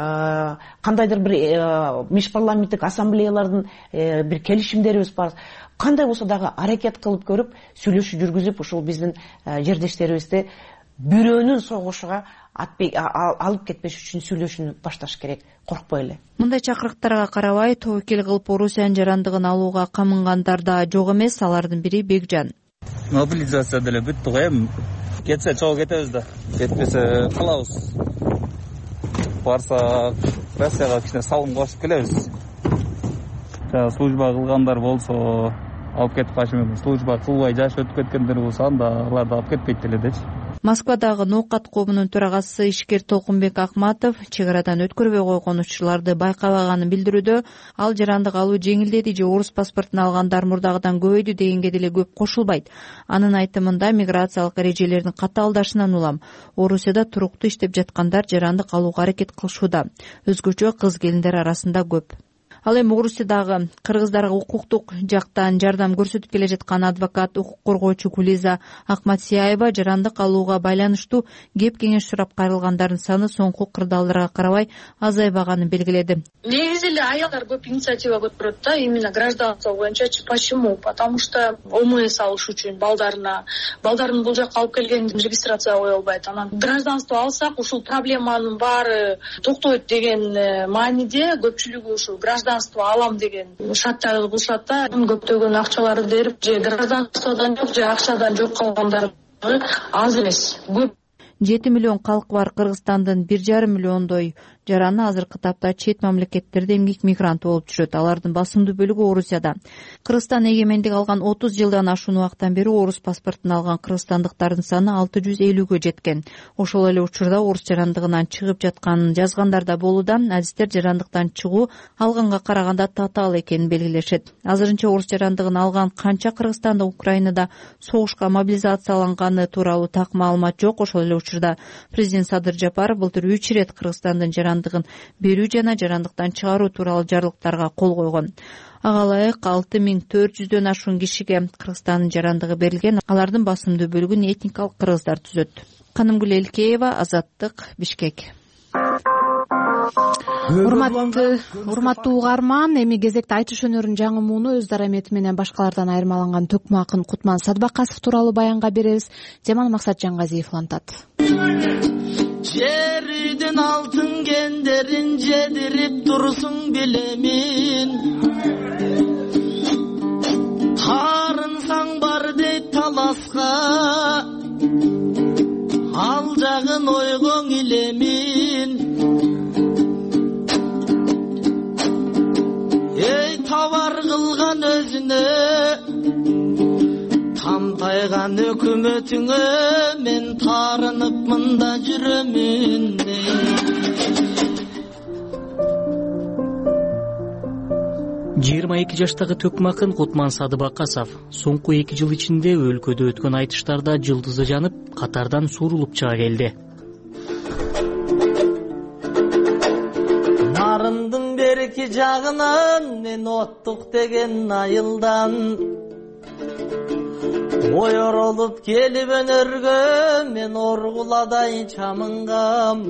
Кандайдыр бир межпарламенттик ассамблеялардын бир келишимдерибиз бар. Кандай болсо дагы аракет кылып көрүп, сүйлөшүү жүргүзүп, ошол биздин жердештерибизди бирөөнүн согушуга алып кетпеш үчүн сүйлөшүүнү башташ керек, коркпой эле. Мындай чакырыктарга карабай тобокел кылып Орусиянын жарандыгын алууга камынгандар да жок эмес. Алардын бири Бекжан. Мобилизация деле бүттү го, эми кетсе чогуу кетебиз да, кетпесе калабыз. Барса Россияга кичине салым кошуп келебиз. Служба кылгандар болсо алып кетип калышы мүмкүн. Служба кылбай жаш өтүп кеткендер болсо анда аларды алып кетпейт деле дечи. Москвадагы ноокат коомунун төрагасы ишкер Толкунбек Акматов чек арадан өткөрбөй койгон учурларды байкабаганын билдирүүдө, ал жарандык алуу жеңилдеди же орус паспортун алгандар мурдагыдан көбөйдү дегенге деле көп кошулбайт. Анын айтымында миграциялык эрежелердин катаалдашынан улам Орусияда туруктуу иштеп жаткандар жарандык алууга аракет кылышууда. Өзгөчө кыз келиндер арасында көп. Ал эми Орусиядагы кыргыздарга укуктук жактан жардам көрсөтүп келе жаткан адвокат, укук коргоочу Гулиза Акматсияева жарандык алууга байланыштуу кеп кеңеш сурап кайрылгандардын саны соңку кырдаалдарга карабай азайбаганын белгиледи. Негизи эле аялдар көп инициатива көтөрөт да, именно гражданство боюнча. Почему? Потому что ОМС алыш үчүн балдарын бул жакка алып келгенде регистрация кое албайт. Анан гражданство алсак ушул проблеманын баары токтойт деген мааниде көпчүлүгү ушул гражданство алам деген шарттарды кылышат да. Көптөгөн акчаларды берип же гражданстводан жок, же акчадан жок калгандар аз эмес, көп. 7 миллион калкы бар Кыргызстандын 1,5 миллиондой жараны азыркы тапта чет мамлекеттерде эмгек мигранты болуп жүрөт. Алардын басымдуу бөлүгү Орусияда. Кыргызстан эгемендик алган 30 жылдан ашуун убакыттан бери орус паспортун алган кыргызстандыктардын саны 650-гө жеткен. Ошол эле учурда орус жарандыгынан чыгып жатканын жазгандар да болууда. Адистер жарандыктан чыгуу алганга караганда татаал экенин белгилешет. Азырынча орус жарандыгын алган канча Кыргызстанда, Украинада согушка мобилизацияланганы тууралуу так маалымат жок. Ошол эле учурда президент Садыр Жапаров былтыр 3 ирет Кыргызстандын жарандыгын берүү жана жарандыктан чыгаруу тууралуу жарлыктарга кол койгон. Ага ылайык 6400дөн ашуун кишиге Кыргызстандын жарандыгы берилген. Алардын басымдуу бөлүгүн этникалык кыргыздар түзөт. Канымгүл Элкеева, Азаттык, Бишкек. Урматтуу угарман, эми кезекте айтыш өнөрүнүн жаңы мууну өз дарамети менен башкалардан айырмаланган төкмө акын Кутман Садыбакасов тууралуу баянга беребиз. Жаман Максат Жаңгазиев улантат. Жердин алтын кендерин жедирип турсуң билемин, тарынсаң бар дейт таласка, ал жагын ойгоң илемин. Эй табар кылган өзүнө, тамтайган өкмөтүңө мен тарынып мында жүрөмүн. 22 жаштагы төкмө акын Кутман Садыбакасов соңку 2 жыл ичинде өлкөдө өткөн айтыштарда жылдызы жанып, катардан сурулуп чыга келди. Нарындын берки жагынан мен оттук деген айылдан ойоролуп келип өнөргө мен оргуладай чамынгам.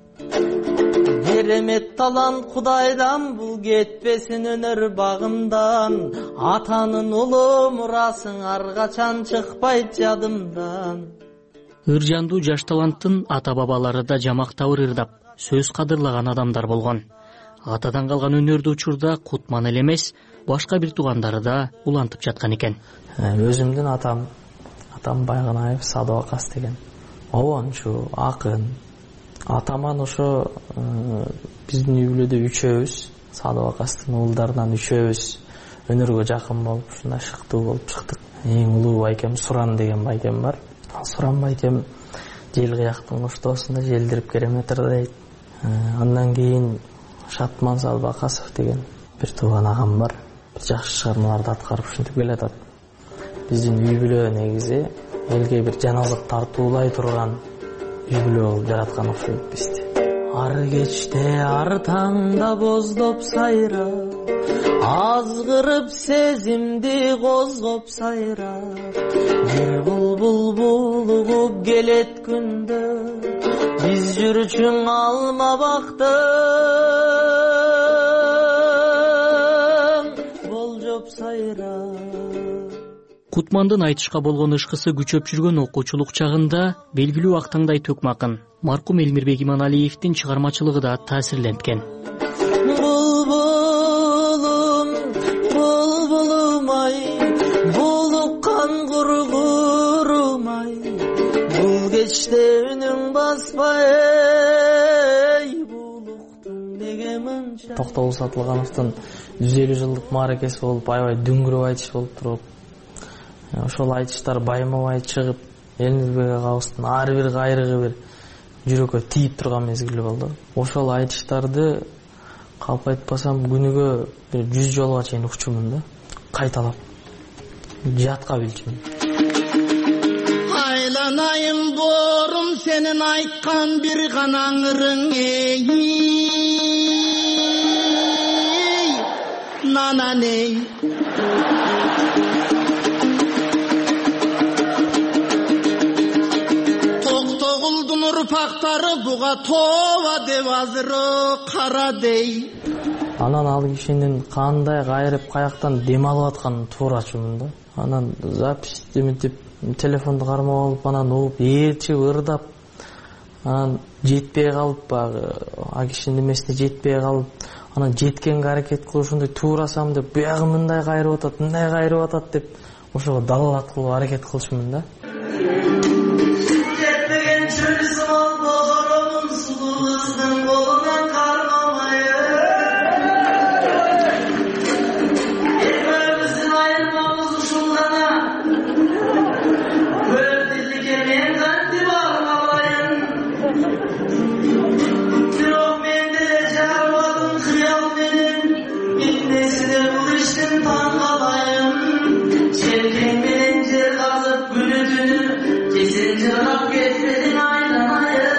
Керемет талант Кудайдан, бул кетпесин өнөр багымдан. Атанын улуу мурасың ар качан чыкпайт жадымдан. Ыржандуу жаш таланттын ата-бабалары да жамактап ырдап, сөз кадырлаган адамдар болгон. Атадан калган өнөрдү учурда Кутман эле эмес, башка бир туугандары да улантып жаткан экен. Өзүмдүн атам Байгынаев Садыбакас деген обончу, акын. Атаман ошо биздин үй бүлөдө үчөөбүз, Садыбакастын уулдарынан үчөөбүз өнөргө жакын болуп, ушундай шыктуу болуп чыктык. Эң улуу байкем Суран деген байкем бар. Суран байкем жел кыяктын коштоосунда желдирип кереметр дейт. Андан кийин Шатман Садыбакасов деген бир тууган агам бар. Бир жакшы чыгармаларды аткарып ушинтип келатат. Биздин үй бүлө негизи элге бир жаназык тартуулай турган үй бүлө болуп жараткан окшойт бизди. Ар кечте ар таңда боздоп сайра, азгырып сезимди козгоп сайра. Бир булбул булугуп келет күндө, биз жүрчүң алма бактың болжоп сайра. Кутмандын айтышка болгон ышкысы күчөп жүргөн окуучулук чагында белгилүү Актаңдай Төкмө акын маркум Элмирбек Иманалиевдин чыгармачылыгы да таасирленткен. Булбулум, булбулум ай, булуккан кургурум-ай, бул кечте үнүң баспай, булуктун неге мынча. Токтогул Сатылгановдун 150 жылдык мааракеси болуп, аябай дүңгүрөп айтыш болуп туруп, ошол айтыштар байма-бай чыгып, Элмирбек агабыздын ар бир кайрыгы бир жүрөккө тийип турган мезгили болду. Ошол айтыштарды калп айтпасам күнүгө 100 жолго чейин укчумун да, кайталап жатка билчүмүн. Айланайым борум сенин айткан бир гана ырың, эй нананей. Токтогулдун урпактары буга тоба деп азыр кара дей. Анан ал кишинин кандай кайрып каяктан дем алып атканын туурачумун да. Анан запись дементип телефонду кармап алып, анан угуп ээрчип ырдап, анан жетпей калып, баягы а кишинин эмесине жетпей калып, анан жеткенге аракет кылышындай туурасам деп, буягы мындай кайрып атат, мындай кайрып атат деп, ошого далалат кылып аракет кылышмын да. Жетпеген чөйсү болборомун сулууздун колунан кармамай. Экөөбүздүн айырмабыз ушул гана. Көрдүлүккө мен кантип бармабайын. Бирок мен деле жарбадым кыял менен. Эмнесине бул иштин таң калайын. Желкең менен жер казып күнү түнү кесен жыргап кетпедиң айланайын.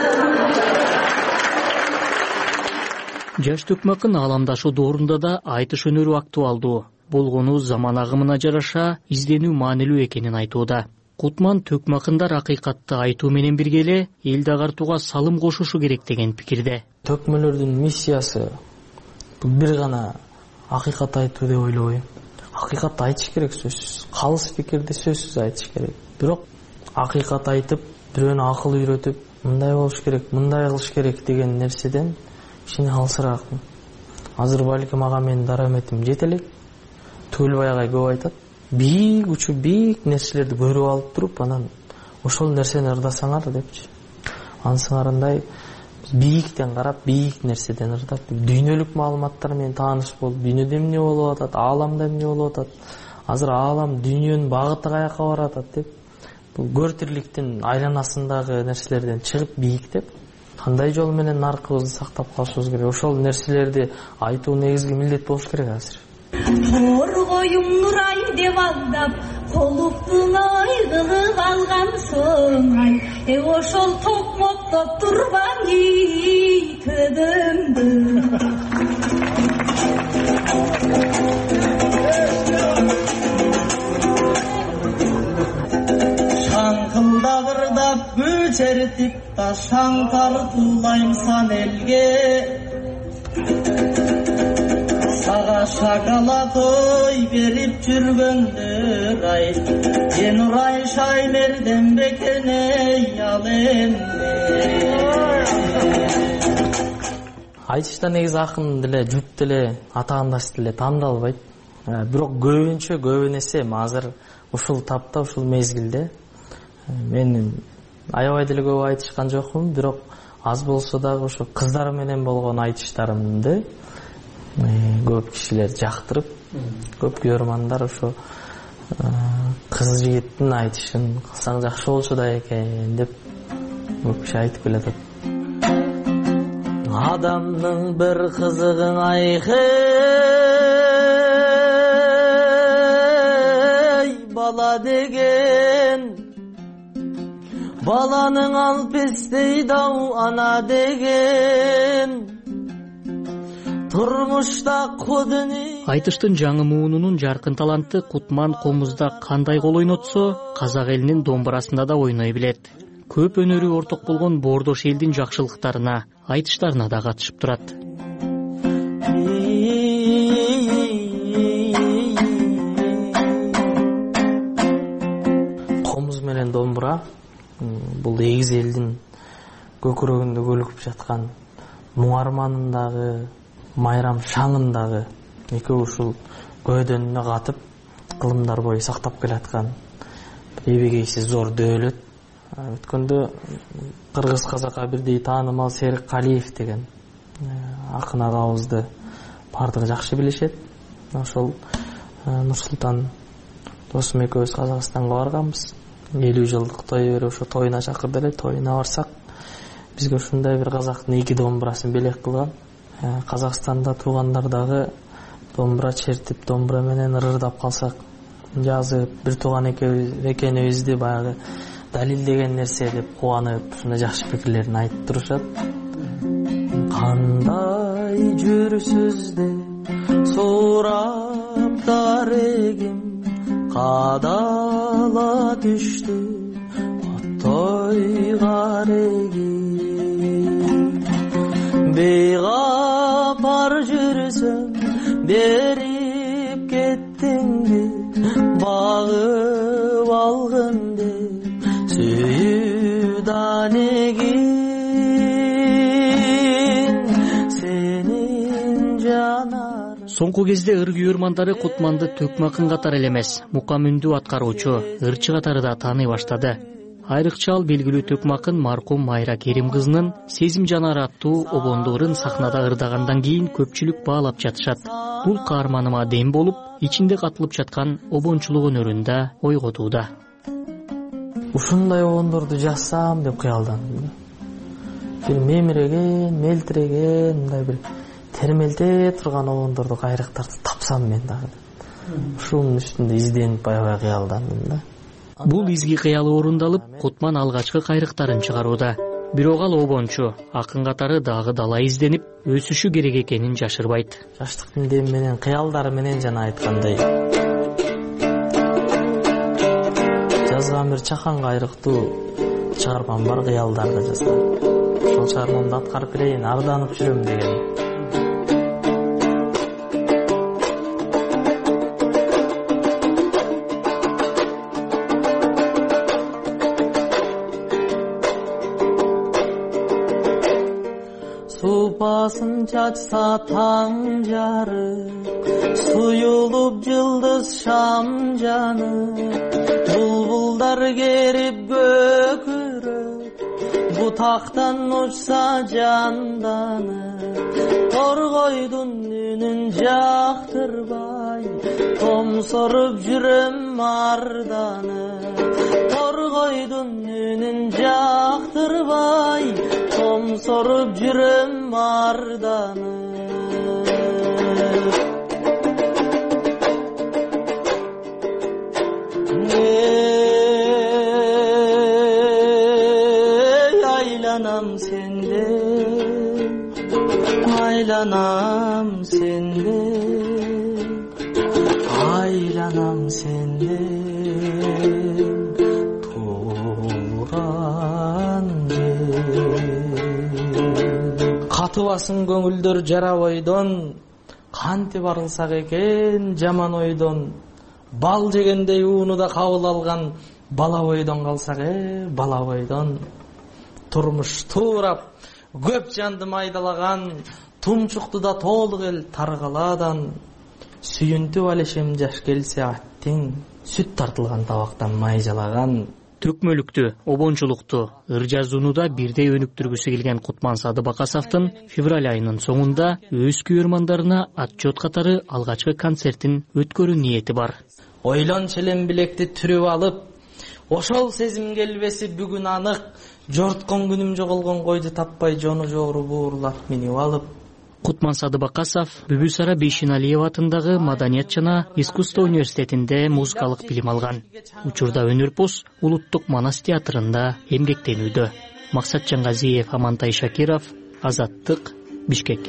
Жаш Төкмө акын ааламдашуу доорунда да айтыш өнөрү актуалдуу болгону заман агымына жараша изденүү маанилүү экенин айтууда. Кутман Төкмө акындар акыйкатты айтуу менен бирге эле элди агартууга салым кошушу керек деген пикирде. Төкмөлөрдүн миссиясы бул бир гана акыйкат айтуу деп ойлобойм. Акыйкатты айтыш керек сөзсүз. Калыс пикирди сөзсүз айтыш керек. Бирок акыйкат айтып, бирөөнү акыл үйрөтүп, мындай болуш керек, мындай кылыш керек деген нерседен кичине алсыраакмын. Азыр балким ага менин дараметим жете элек. Төлбай агай көп айтат. Бийик учу бийик нерселерди көрүп алып туруп, анан ошол нерсени ырдасаңар депчи. Ансыңарындай бийиктен карап, бийик нерседен ырдап, дүйнөлүк маалыматтар менен тааныш болуп, дүйнөдө эмне болуп атат, ааламда эмне болуп атат, азыр аалам, дүйнөнүн багыты каяка барып атат деп, бул көр тирликтин айланасындагы нерселерден чыгып бийиктеп, кандай жол менен наркыбызды сактап калышыбыз керек, ошол нерселерди айтуу негизги милдет болуш керек азыр. Торгоюм нурай деп алдап, колуптун айгылып алган соң, ошол токмоктоп турбаңы төдөмдү. Шаңкылдап ырдап көчертип ташаң тартуулайм сан элге. Сага шоколад ой берип жүргөндөр ай, сен урай шаймерден бекен эй ал эмне. Айтышта негизи акын деле, жут деле, атаандаш деле тандалбайт. Бирок көбүн эсе азыр ушул тапта, ушул мезгилде мен аябай деле көп айтышкан жокмун, бирок аз болсо дагы ошо кыздар менен болгон айтыштарымды көп кишилер жактырып, көп көрөрмандар ошо кыз жигиттин айтышын кылсаң жакшы болчу да экен деп көп киши айтып келатат. Адамның бір қызығың айхей бала деген, баланың алпестейді ау ана деген, турмушта кудуни. Айтыштын жаңы муунунун жаркын таланты Кутман комузда кандай кол ойнотсо, казак элинин домбурасында да ойной билет. Көп өнөрү орток болгон боордош элдин жакшылыктарына, айтыштарына да катышып турат. домбура бул эгиз элдин көкүрөгүндө көлгүп жаткан муң арманындагы, майрам шаңындагы экөө ушул көөдөнүнө катып кылымдар бою сактап келаткан эбегейсиз зор дөөлөт. Өткөндө кыргыз казакка бирдей таанымал Серик Калиев деген акын агабызды бардыгы жакшы билишет. Ошол Нурсултан досум экөөбүз Казакстанга барганбыз. 50 жылдык той берип ошо тоюна чакырды эле. Тоюна барсак бизге ушундай бир казактын 2 домбурасын белек кылган. Казакстанда туугандар дагы домбура чертип, домбура менен ырырдап калсак, жазып, бир тууган экенибизди баягы далилдеген нерсе деп кубанып, ушундай жакшы пикирлерин айтып турушат. Кандай жүрсүз деп сурап дарегим, кадала түштү оттой карегим. Бейгапар жүрсөм берип кеттиңди, багып алгын деп сүйүү данегин сенин жанар. Соңку кезде ыр күйөрмандары Кутманды Төкмакын катары эле эмес, мукам үндүү аткаруучу, ырчы катары да тааный баштады. Айрыкча ал белгилүү Төкмакын маркум Майра Керим кызынын Сезим жанары аттуу обондуу ырын сахнада ырдагандан кийин көпчүлүк баалап жатышат. Бул каарманыма дем болуп, ичинде катылып жаткан обончулук өнөрүндө ойготууда. Ушундай обондорду жазсам деп кыялдандым. Бир мемиреген, мелтиреген, мындай бир термелте турган обондорду кайрыктарды тапсам мен дагы. Ушунун үстүндө изденип аябай кыялдандым да. Бул изги кыялы орундалып, Кутман алгачкы кайрыктарын чыгарууда. Бирок ал обончу, акын катары дагы дала изденип, өсүшү керек экенин жашырбайт. Жаштыктын деми менен, кыялдары менен жана айткандай. Жазган бир чакан кайрыктуу чыгармам бар, кыялдарды жазгам. Ошол чыгармамды аткарып берейин, арданып жүрөм деген. Супасын чачса таң жарып, суюлуп жылдыз шам жанып, булбулдар керип көкүрөп, бутактан учса жанданып, торгойдун үнүн жактырбай, томсоруп жүрөм арданып, торгойдун үнүн жактырбай, томсоруп жүрөм арданып. Айланам сенде, айланам сенде, айланам сенде, туран катыбасын көңүлдөр жара бойдон, кантип арылсак экен жаман ойдон, бал жегендей уунуда кабыл алган бала бойдон калсак бала бойдон. Турмуш туурап көп жанды майдалаган, тумчукту да толук эл таргаладан, сүйүнтүп алышым жаш келсе аттиң, сүт тартылган табактан май жалаган. Төкмөлүктү, обончулукту, ыр жазууну да бирдей өнүктүргүсү келген Кутман Садыбакасовдун февраль айынын соңунда өз күйөрмандарына отчет катары алгачкы концертин өткөрүү ниети бар. Ойлон челен билекти түрүп алып, ошол сезим келбеси бүгүн анык, жорткон күнүм жоголгон койду таппай жону жогору буурлап минип алып. Кутман Садыбакасов Бүбүсара Бейшеналиева атындагы Маданият жана искусство университетинде музыкалык билим алган. Учурда Өнөрпоз улуттук манас театрында эмгектенүүдө. Максат Жаңгазиев, Амантай Шакиров, Азаттык, Бишкек.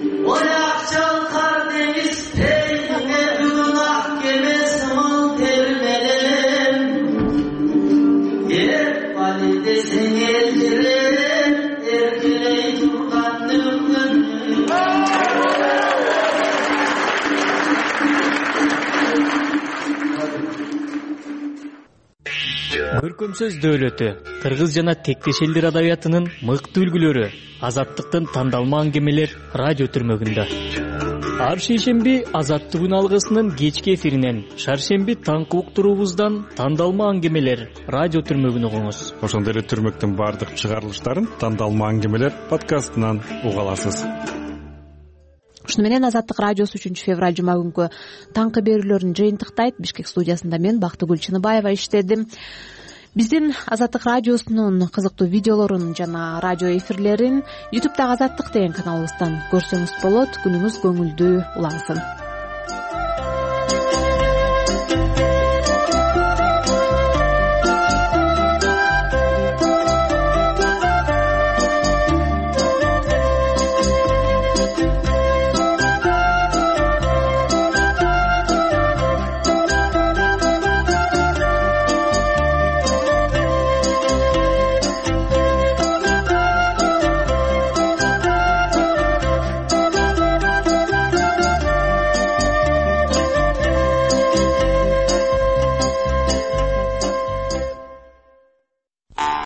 көркөм сөз дөөлөтү, кыргыз жана тектеш элдер адабиятынын мыкты үлгүлөрү, Азаттыктын тандалма аңгемелер радио түрмөгүндө. Ар шейшемби Азаттык алгысынын кечки эфиринен, шаршемби таңкы уктуруубуздан тандалма аңгемелер радио түрмөгүн угуңуз. Ошондой эле түрмөктүн баардык чыгарылыштарын тандалма аңгемелер подкастынан уга аласыз. Ушуну менен Азаттык радиосу 3 февраль жума күнкү таңкы берүүлөрүн жыйынтыктайт. Бишкек студиясында мен Бактыгүл Чыныбаева иштедим. Биздин Азаттык радиосунун кызыктуу видеолорун жана радио эфирлерин YouTube'дагы Азаттык деген каналыбыздан көрсөңүз болот. Күнүңүз көңүлдүү улансын.